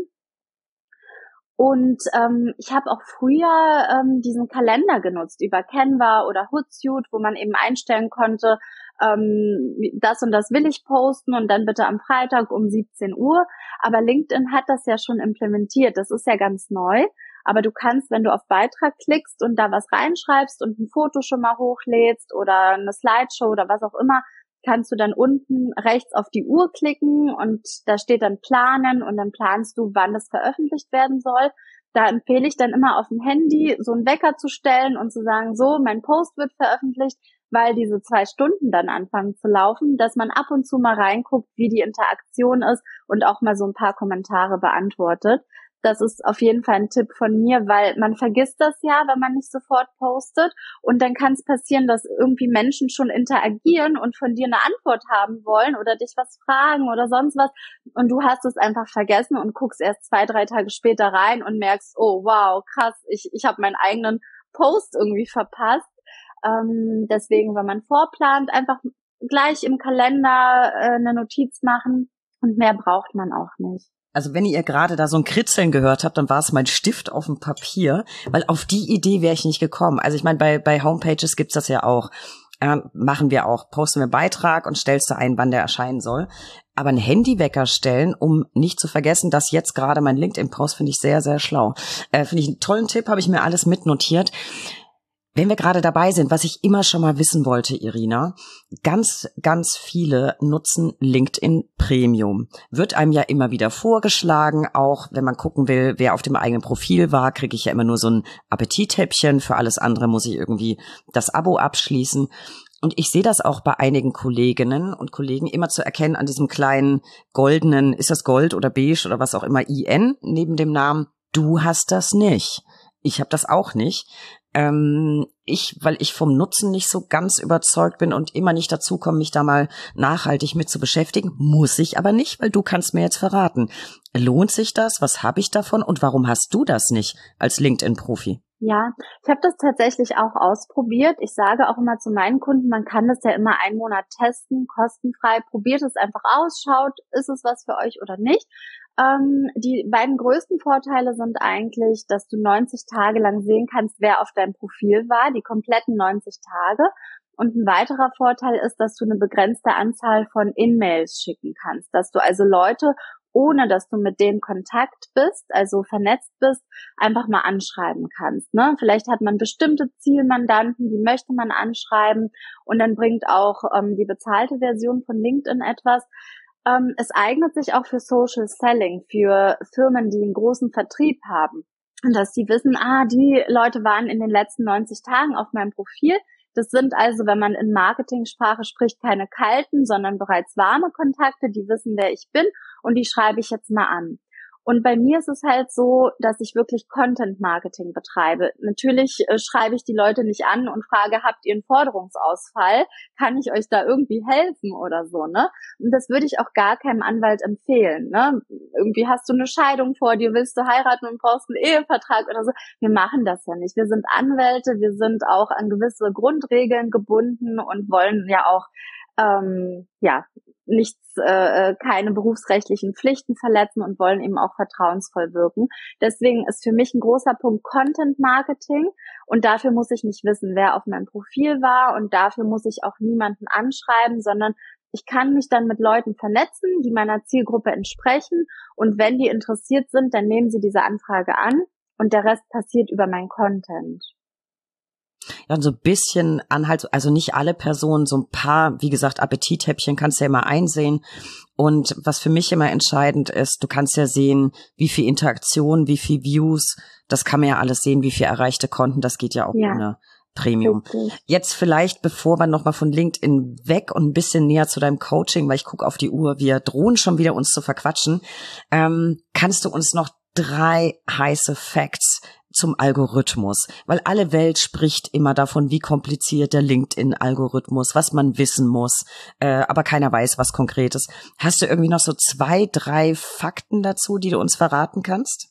Und ähm, ich habe auch früher ähm, diesen Kalender genutzt über Canva oder Hootsuite, wo man eben einstellen konnte, ähm, das und das will ich posten und dann bitte am Freitag um siebzehn Uhr. Aber LinkedIn hat das ja schon implementiert. Das ist ja ganz neu. Aber du kannst, wenn du auf Beitrag klickst und da was reinschreibst und ein Foto schon mal hochlädst oder eine Slideshow oder was auch immer, kannst du dann unten rechts auf die Uhr klicken und da steht dann Planen und dann planst du, wann das veröffentlicht werden soll. Da empfehle ich dann immer auf dem Handy so einen Wecker zu stellen und zu sagen, so, mein Post wird veröffentlicht, weil diese zwei Stunden dann anfangen zu laufen, dass man ab und zu mal reinguckt, wie die Interaktion ist und auch mal so ein paar Kommentare beantwortet. Das ist auf jeden Fall ein Tipp von mir, weil man vergisst das ja, wenn man nicht sofort postet. Und dann kann es passieren, dass irgendwie Menschen schon interagieren und von dir eine Antwort haben wollen oder dich was fragen oder sonst was. Und du hast es einfach vergessen und guckst erst zwei, drei Tage später rein und merkst, oh wow, krass, ich, ich habe meinen eigenen Post irgendwie verpasst. Ähm, deswegen, wenn man vorplant, einfach gleich im Kalender äh, eine Notiz machen und mehr braucht man auch nicht. Also wenn ihr gerade da so ein Kritzeln gehört habt, dann war es mein Stift auf dem Papier, weil auf die Idee wäre ich nicht gekommen. Also ich meine, bei bei Homepages gibt's das ja auch. Äh, machen wir auch. Posten wir Beitrag und stellst du ein, wann der erscheinen soll. Aber einen Handywecker stellen, um nicht zu vergessen, dass jetzt gerade mein LinkedIn-Post, finde ich sehr, sehr schlau. Äh, finde ich einen tollen Tipp, habe ich mir alles mitnotiert. Wenn wir gerade dabei sind, was ich immer schon mal wissen wollte, Irina, ganz, ganz viele nutzen LinkedIn Premium. Wird einem ja immer wieder vorgeschlagen, auch wenn man gucken will, wer auf dem eigenen Profil war, kriege ich ja immer nur so ein Appetithäppchen. Für alles andere muss ich irgendwie das Abo abschließen. Und ich sehe das auch bei einigen Kolleginnen und Kollegen immer zu erkennen an diesem kleinen goldenen, ist das Gold oder beige oder was auch immer, I N neben dem Namen. Du hast das nicht. Ich habe das auch nicht. Ähm, ich, weil ich vom Nutzen nicht so ganz überzeugt bin und immer nicht dazu komme, mich da mal nachhaltig mit zu beschäftigen, muss ich aber nicht, weil du kannst mir jetzt verraten. Lohnt sich das? Was habe ich davon? Und warum hast du das nicht als LinkedIn-Profi? Ja, ich habe das tatsächlich auch ausprobiert. Ich sage auch immer zu meinen Kunden, man kann das ja immer einen Monat testen, kostenfrei. Probiert es einfach aus, schaut, ist es was für euch oder nicht. Ähm, die beiden größten Vorteile sind eigentlich, dass du neunzig Tage lang sehen kannst, wer auf deinem Profil war, die kompletten neunzig Tage. Und ein weiterer Vorteil ist, dass du eine begrenzte Anzahl von In-Mails schicken kannst, dass du also Leute, ohne dass du mit denen Kontakt bist, also vernetzt bist, einfach mal anschreiben kannst. Ne? Vielleicht hat man bestimmte Zielmandanten, die möchte man anschreiben und dann bringt auch ähm, die bezahlte Version von LinkedIn etwas. Ähm, es eignet sich auch für Social Selling, für Firmen, die einen großen Vertrieb haben. Und dass die wissen, ah, die Leute waren in den letzten neunzig Tagen auf meinem Profil. Das sind also, wenn man in Marketingsprache spricht, keine kalten, sondern bereits warme Kontakte, die wissen, wer ich bin und die schreibe ich jetzt mal an. Und bei mir ist es halt so, dass ich wirklich Content Marketing betreibe. Natürlich äh, schreibe ich die Leute nicht an und frage, habt ihr einen Forderungsausfall? Kann ich euch da irgendwie helfen oder so, ne? Und das würde ich auch gar keinem Anwalt empfehlen, ne? Irgendwie hast du eine Scheidung vor dir, willst du heiraten und brauchst einen Ehevertrag oder so. Wir machen das ja nicht. Wir sind Anwälte, wir sind auch an gewisse Grundregeln gebunden und wollen ja auch ähm, ja nichts, äh, keine berufsrechtlichen Pflichten verletzen und wollen eben auch vertrauensvoll wirken. Deswegen ist für mich ein großer Punkt Content Marketing und dafür muss ich nicht wissen, wer auf meinem Profil war und dafür muss ich auch niemanden anschreiben, sondern ich kann mich dann mit Leuten vernetzen, die meiner Zielgruppe entsprechen und wenn die interessiert sind, dann nehmen sie diese Anfrage an und der Rest passiert über mein Content. Ja, so ein bisschen Anhalt, also nicht alle Personen, so ein paar, wie gesagt, Appetithäppchen kannst du ja immer einsehen. Und was für mich immer entscheidend ist, du kannst ja sehen, wie viel Interaktion, wie viel Views, das kann man ja alles sehen, wie viel erreichte Konten, das geht ja auch ja. ohne Premium. Richtig. Jetzt vielleicht, bevor wir nochmal von LinkedIn weg und ein bisschen näher zu deinem Coaching, weil ich gucke auf die Uhr, wir drohen schon wieder uns zu verquatschen, ähm, kannst du uns noch drei heiße Facts zum Algorithmus, weil alle Welt spricht immer davon, wie kompliziert der LinkedIn-Algorithmus, was man wissen muss, äh, aber keiner weiß was Konkretes. Hast du irgendwie noch so zwei, drei Fakten dazu, die du uns verraten kannst?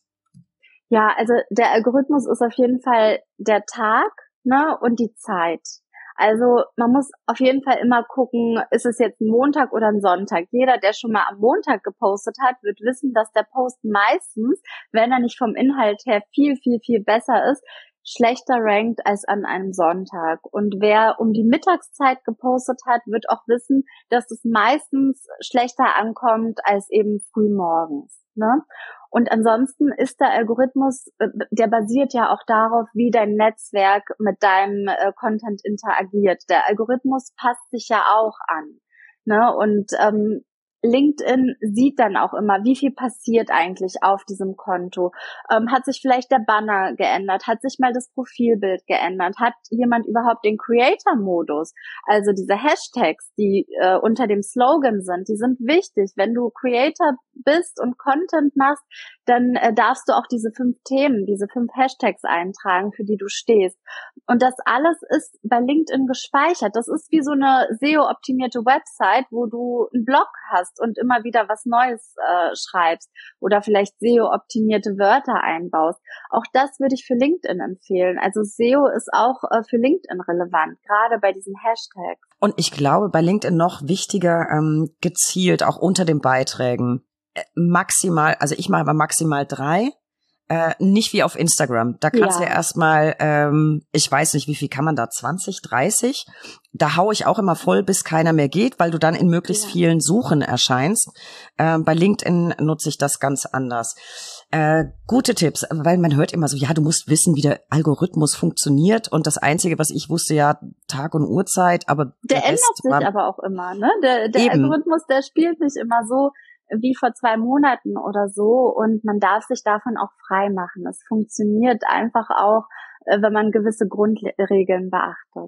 Ja, also der Algorithmus ist auf jeden Fall der Tag, ne, und die Zeit. Also man muss auf jeden Fall immer gucken, ist es jetzt ein Montag oder ein Sonntag. Jeder, der schon mal am Montag gepostet hat, wird wissen, dass der Post meistens, wenn er nicht vom Inhalt her viel, viel, viel besser ist, schlechter rankt als an einem Sonntag. Und wer um die Mittagszeit gepostet hat, wird auch wissen, dass es meistens schlechter ankommt als eben früh morgens, ne? Und ansonsten ist der Algorithmus, der basiert ja auch darauf, wie dein Netzwerk mit deinem äh, Content interagiert. Der Algorithmus passt sich ja auch an, ne? Und ähm, LinkedIn sieht dann auch immer, wie viel passiert eigentlich auf diesem Konto. Ähm, hat sich vielleicht der Banner geändert? Hat sich mal das Profilbild geändert? Hat jemand überhaupt den Creator-Modus? Also diese Hashtags, die äh, unter dem Slogan sind, die sind wichtig. Wenn du Creator bist und Content machst, dann äh, darfst du auch diese fünf Themen, diese fünf Hashtags eintragen, für die du stehst. Und das alles ist bei LinkedIn gespeichert. Das ist wie so eine S E O-optimierte Website, wo du einen Blog hast und immer wieder was Neues äh, schreibst oder vielleicht S E O-optimierte Wörter einbaust. Auch das würde ich für LinkedIn empfehlen. Also S E O ist auch äh, für LinkedIn relevant, gerade bei diesen Hashtags. Und ich glaube, bei LinkedIn noch wichtiger, ähm, gezielt auch unter den Beiträgen äh, maximal, also ich mache aber maximal drei. Äh, nicht wie auf Instagram. Da kannst ja. du ja erstmal, ähm, ich weiß nicht, wie viel kann man da, zwanzig, dreißig? Da hau ich auch immer voll, bis keiner mehr geht, weil du dann in möglichst ja. vielen Suchen erscheinst. Äh, bei LinkedIn nutze ich das ganz anders. Äh, gute Tipps, weil man hört immer so, ja, du musst wissen, wie der Algorithmus funktioniert. Und das Einzige, was ich wusste, ja, Tag und Uhrzeit, aber der, der ändert sich war, aber auch immer, ne? Der, der Algorithmus, der spielt nicht immer so wie vor zwei Monaten oder so und man darf sich davon auch frei machen. Es funktioniert einfach auch, wenn man gewisse Grundregeln beachtet.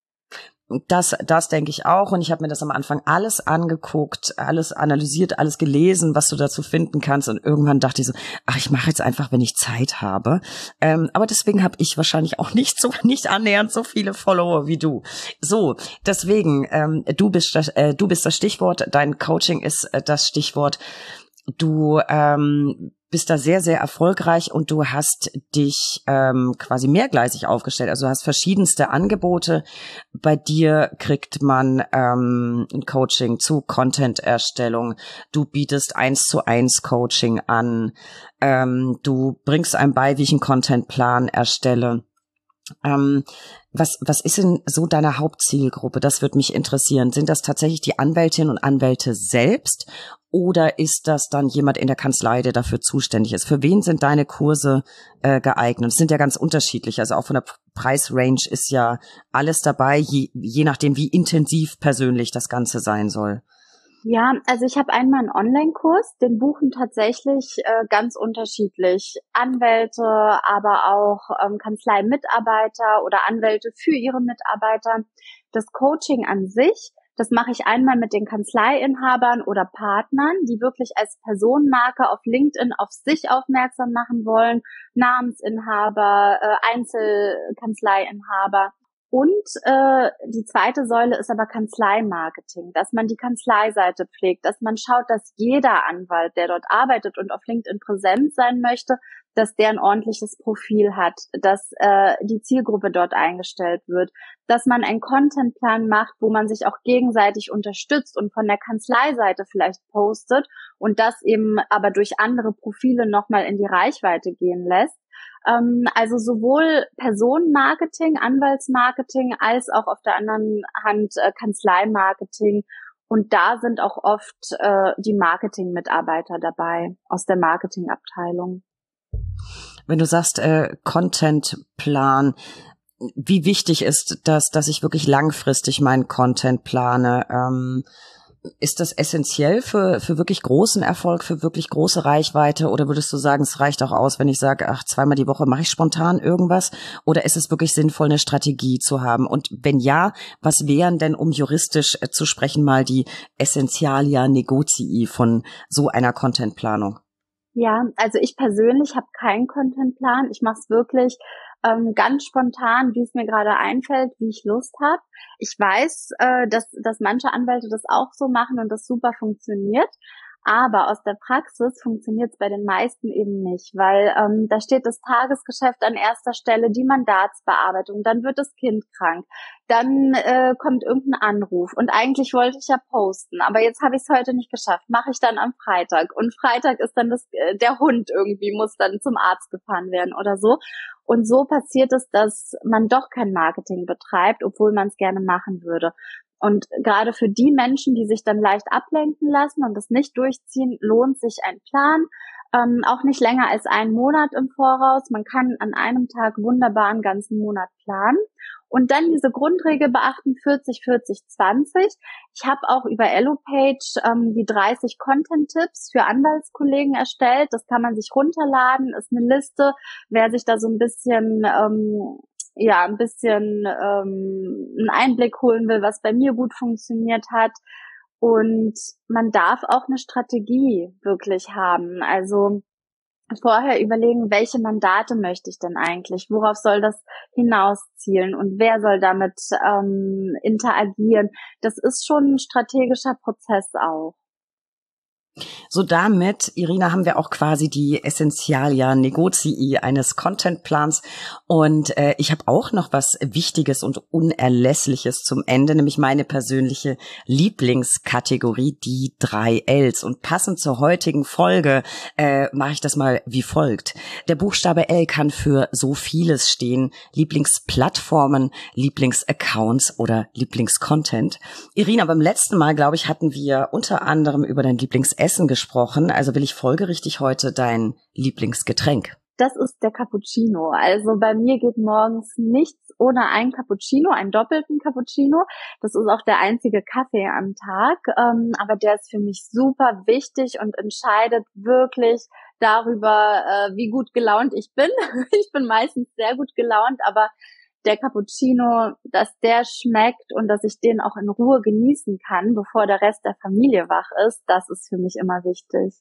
Das, das denke ich auch. Und ich habe mir das am Anfang alles angeguckt, alles analysiert, alles gelesen, was du dazu finden kannst. Und irgendwann dachte ich so, ach, ich mache jetzt einfach, wenn ich Zeit habe. Ähm, aber deswegen habe ich wahrscheinlich auch nicht so, nicht annähernd so viele Follower wie du. So, deswegen, ähm, du bist das, äh, du bist das Stichwort. Dein Coaching ist äh, das Stichwort. Du ähm, bist da sehr, sehr erfolgreich und du hast dich ähm, quasi mehrgleisig aufgestellt. Also du hast verschiedenste Angebote. Bei dir kriegt man ähm, ein Coaching zu Content-Erstellung. Du bietest eins zu eins Coaching an. Ähm, du bringst einem bei, wie ich einen Contentplan erstelle. Ähm, was, was ist denn so deine Hauptzielgruppe? Das würde mich interessieren. Sind das tatsächlich die Anwältinnen und Anwälte selbst oder ist das dann jemand in der Kanzlei, der dafür zuständig ist? Für wen sind deine Kurse äh, geeignet? Es sind ja ganz unterschiedlich. Also auch von der Preisrange ist ja alles dabei, je, je nachdem, wie intensiv persönlich das Ganze sein soll. Ja, also ich habe einmal einen Online-Kurs, den buchen tatsächlich äh, ganz unterschiedlich Anwälte, aber auch ähm, Kanzlei-Mitarbeiter oder Anwälte für ihre Mitarbeiter. Das Coaching an sich Das mache ich einmal mit den Kanzleiinhabern oder Partnern, die wirklich als Personenmarke auf LinkedIn auf sich aufmerksam machen wollen, Namensinhaber, äh, Einzelkanzleiinhaber. Und äh, die zweite Säule ist aber Kanzleimarketing, dass man die Kanzleiseite pflegt, dass man schaut, dass jeder Anwalt, der dort arbeitet und auf LinkedIn präsent sein möchte, dass der ein ordentliches Profil hat, dass äh, die Zielgruppe dort eingestellt wird, dass man einen Contentplan macht, wo man sich auch gegenseitig unterstützt und von der Kanzleiseite vielleicht postet und das eben aber durch andere Profile nochmal in die Reichweite gehen lässt. Ähm, also sowohl Personenmarketing, Anwaltsmarketing als auch auf der anderen Hand äh, Kanzleimarketing. Und da sind auch oft äh, die Marketingmitarbeiter dabei aus der Marketingabteilung. Wenn du sagst, äh, Contentplan, wie wichtig ist das, dass ich wirklich langfristig meinen Content plane? Ähm, ist das essentiell für für wirklich großen Erfolg, für wirklich große Reichweite? Oder würdest du sagen, es reicht auch aus, wenn ich sage, ach, zweimal die Woche mache ich spontan irgendwas? Oder ist es wirklich sinnvoll, eine Strategie zu haben? Und wenn ja, was wären denn, um juristisch äh, zu sprechen, mal die Essentialia Negotii von so einer Contentplanung? Ja, also ich persönlich habe keinen Contentplan. Ich mache es wirklich ähm, ganz spontan, wie es mir gerade einfällt, wie ich Lust habe. Ich weiß, äh, dass, dass manche Anwälte das auch so machen und das super funktioniert. Aber aus der Praxis funktioniert es bei den meisten eben nicht, weil ähm, da steht das Tagesgeschäft an erster Stelle, die Mandatsbearbeitung, dann wird das Kind krank, dann äh, kommt irgendein Anruf und eigentlich wollte ich ja posten, aber jetzt habe ich es heute nicht geschafft, mache ich dann am Freitag und Freitag ist dann das, äh, der Hund irgendwie muss dann zum Arzt gefahren werden oder so. Und so passiert es, dass man doch kein Marketing betreibt, obwohl man es gerne machen würde. Und gerade für die Menschen, die sich dann leicht ablenken lassen und das nicht durchziehen, lohnt sich ein Plan, ähm, auch nicht länger als einen Monat im Voraus. Man kann an einem Tag wunderbar einen ganzen Monat planen. Und dann diese Grundregel beachten, vierzig, vierzig, zwanzig. Ich habe auch über Elopage ähm, die dreißig Content-Tipps für Anwaltskollegen erstellt. Das kann man sich runterladen, ist eine Liste. Wer sich da so ein bisschen... Ähm, ja, ein bisschen ähm, einen Einblick holen will, was bei mir gut funktioniert hat. Und man darf auch eine Strategie wirklich haben. Also vorher überlegen, welche Mandate möchte ich denn eigentlich? Worauf soll das hinauszielen? Und wer soll damit ähm, interagieren? Das ist schon ein strategischer Prozess auch. So damit, Irina, haben wir auch quasi die Essentialia Negotii eines Contentplans. Und äh, ich habe auch noch was Wichtiges und Unerlässliches zum Ende, nämlich meine persönliche Lieblingskategorie, die drei Ls. Und passend zur heutigen Folge äh, mache ich das mal wie folgt. Der Buchstabe L kann für so vieles stehen. Lieblingsplattformen, Lieblingsaccounts oder Lieblingscontent. Irina, beim letzten Mal, glaube ich, hatten wir unter anderem über dein Lieblingsessen gesprochen, also will ich folgerichtig heute dein Lieblingsgetränk. Das ist der Cappuccino. Also bei mir geht morgens nichts ohne einen Cappuccino, einen doppelten Cappuccino. Das ist auch der einzige Kaffee am Tag, ähm, aber der ist für mich super wichtig und entscheidet wirklich darüber, äh, wie gut gelaunt ich bin. Ich bin meistens sehr gut gelaunt, aber der Cappuccino, dass der schmeckt und dass ich den auch in Ruhe genießen kann, bevor der Rest der Familie wach ist, das ist für mich immer wichtig.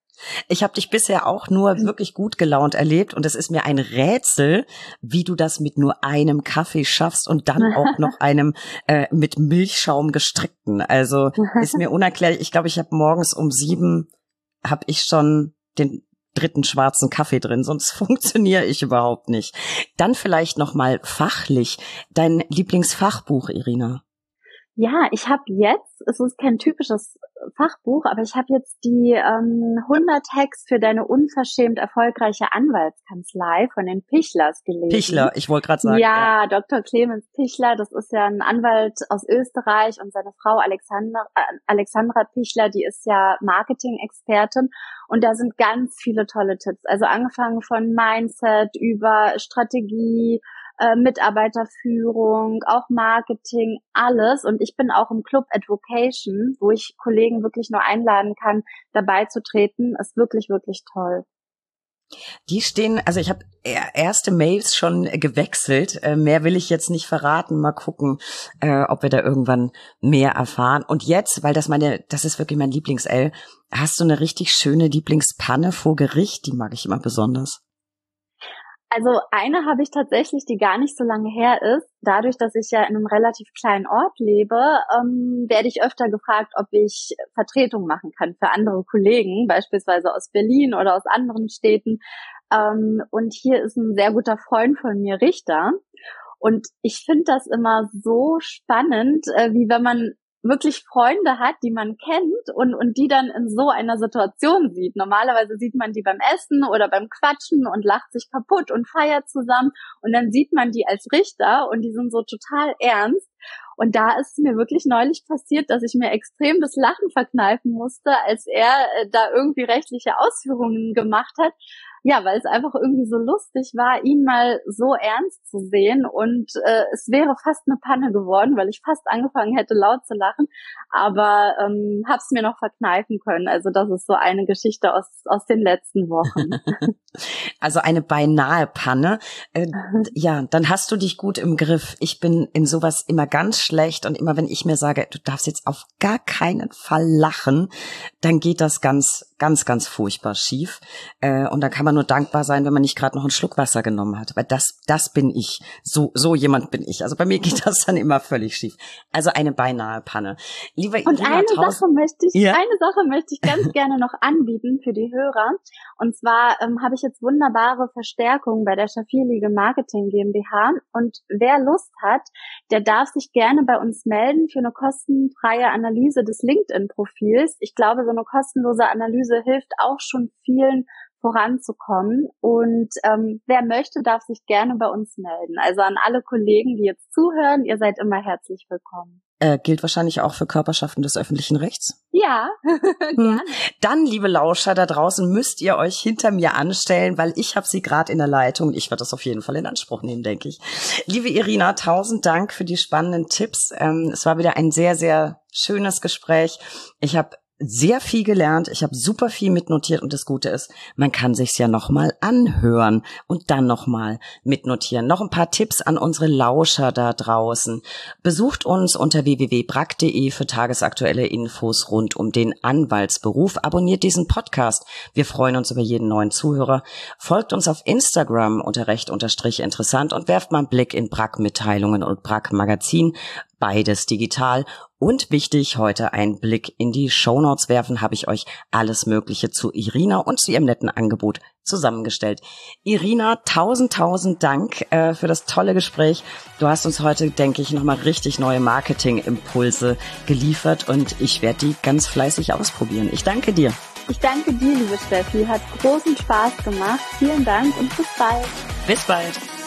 Ich habe dich bisher auch nur wirklich gut gelaunt erlebt und es ist mir ein Rätsel, wie du das mit nur einem Kaffee schaffst und dann auch noch einem äh, mit Milchschaum gestrickten. Also ist mir unerklärlich. Ich glaube, ich habe morgens um sieben habe ich schon den dritten schwarzen Kaffee drin, sonst funktioniere ich überhaupt nicht. Dann vielleicht noch mal fachlich dein Lieblingsfachbuch, Irina. Ja, ich habe jetzt, es ist kein typisches Fachbuch, aber ich habe jetzt die ähm, hundert Hacks für deine unverschämt erfolgreiche Anwaltskanzlei von den Pichlers gelesen. Pichler, ich wollte gerade sagen. Ja, ja, Doktor Clemens Pichler, das ist ja ein Anwalt aus Österreich und seine Frau Alexander, äh, Alexandra Pichler, die ist ja Marketing-Expertin und da sind ganz viele tolle Tipps. Also angefangen von Mindset über Strategie, Äh, Mitarbeiterführung, auch Marketing, alles. Und ich bin auch im Club Advocation, wo ich Kollegen wirklich nur einladen kann, dabei zu treten. Ist wirklich, wirklich toll. Die stehen, also ich habe erste Mails schon gewechselt. Äh, mehr will ich jetzt nicht verraten. Mal gucken, äh, ob wir da irgendwann mehr erfahren. Und jetzt, weil das meine, das ist wirklich mein Lieblings-L, hast du eine richtig schöne Lieblingspanne vor Gericht? Die mag ich immer besonders. Also eine habe ich tatsächlich, die gar nicht so lange her ist. Dadurch, dass ich ja in einem relativ kleinen Ort lebe, ähm, werde ich öfter gefragt, ob ich Vertretung machen kann für andere Kollegen, beispielsweise aus Berlin oder aus anderen Städten. Ähm, und hier ist ein sehr guter Freund von mir, Richter. Und ich finde das immer so spannend, äh, wie wenn man wirklich Freunde hat, die man kennt und und die dann in so einer Situation sieht. Normalerweise sieht man die beim Essen oder beim Quatschen und lacht sich kaputt und feiert zusammen und dann sieht man die als Richter und die sind so total ernst. Und da ist mir wirklich neulich passiert, dass ich mir extrem das Lachen verkneifen musste, als er äh, da irgendwie rechtliche Ausführungen gemacht hat. Ja, weil es einfach irgendwie so lustig war, ihn mal so ernst zu sehen und äh, es wäre fast eine Panne geworden, weil ich fast angefangen hätte laut zu lachen, aber ähm, hab's mir noch verkneifen können. Also das ist so eine Geschichte aus aus den letzten Wochen. Also eine beinahe Panne. Äh, ja, dann hast du dich gut im Griff. Ich bin in sowas immer ganz schlecht und immer wenn ich mir sage, du darfst jetzt auf gar keinen Fall lachen, dann geht das ganz, ganz, ganz furchtbar schief. Äh, und dann kann man nur dankbar sein, wenn man nicht gerade noch einen Schluck Wasser genommen hat. Weil das, das bin ich. So, so jemand bin ich. Also bei mir geht das dann immer völlig schief. Also eine beinahe Panne. Lieber Und Irina, eine tausend Sache möchte ich, ja? eine Sache möchte ich ganz gerne noch anbieten für die Hörer. Und zwar ähm, habe ich jetzt wunderbare Verstärkung bei der Schafierliege Marketing GmbH. Und wer Lust hat, der darf sich gerne bei uns melden für eine kostenfreie Analyse des LinkedIn-Profils. Ich glaube, so eine kostenlose Analyse hilft auch schon vielen voranzukommen. Und ähm, wer möchte, darf sich gerne bei uns melden. Also an alle Kollegen, die jetzt zuhören, ihr seid immer herzlich willkommen. Äh, gilt wahrscheinlich auch für Körperschaften des öffentlichen Rechts? Ja, gerne. Dann, liebe Lauscher da draußen, müsst ihr euch hinter mir anstellen, weil ich habe sie gerade in der Leitung. Ich werde das auf jeden Fall in Anspruch nehmen, denke ich. Liebe Irina, tausend Dank für die spannenden Tipps. Ähm, es war wieder ein sehr, sehr schönes Gespräch. Ich habe sehr viel gelernt, ich habe super viel mitnotiert und das Gute ist, man kann sich's ja nochmal anhören und dann nochmal mitnotieren. Noch ein paar Tipps an unsere Lauscher da draußen. Besucht uns unter w w w punkt brack punkt de für tagesaktuelle Infos rund um den Anwaltsberuf. Abonniert diesen Podcast. Wir freuen uns über jeden neuen Zuhörer. Folgt uns auf Instagram unter recht unterstrich interessant und werft mal einen Blick in Brack Mitteilungen und Brack Magazin. Beides digital. Und wichtig, heute einen Blick in die Shownotes werfen, habe ich euch alles Mögliche zu Irina und zu ihrem netten Angebot zusammengestellt. Irina, tausend, tausend Dank äh, für das tolle Gespräch. Du hast uns heute, denke ich, nochmal richtig neue Marketingimpulse geliefert und ich werde die ganz fleißig ausprobieren. Ich danke dir. Ich danke dir, liebe Steffi. Hat großen Spaß gemacht. Vielen Dank und bis bald. Bis bald.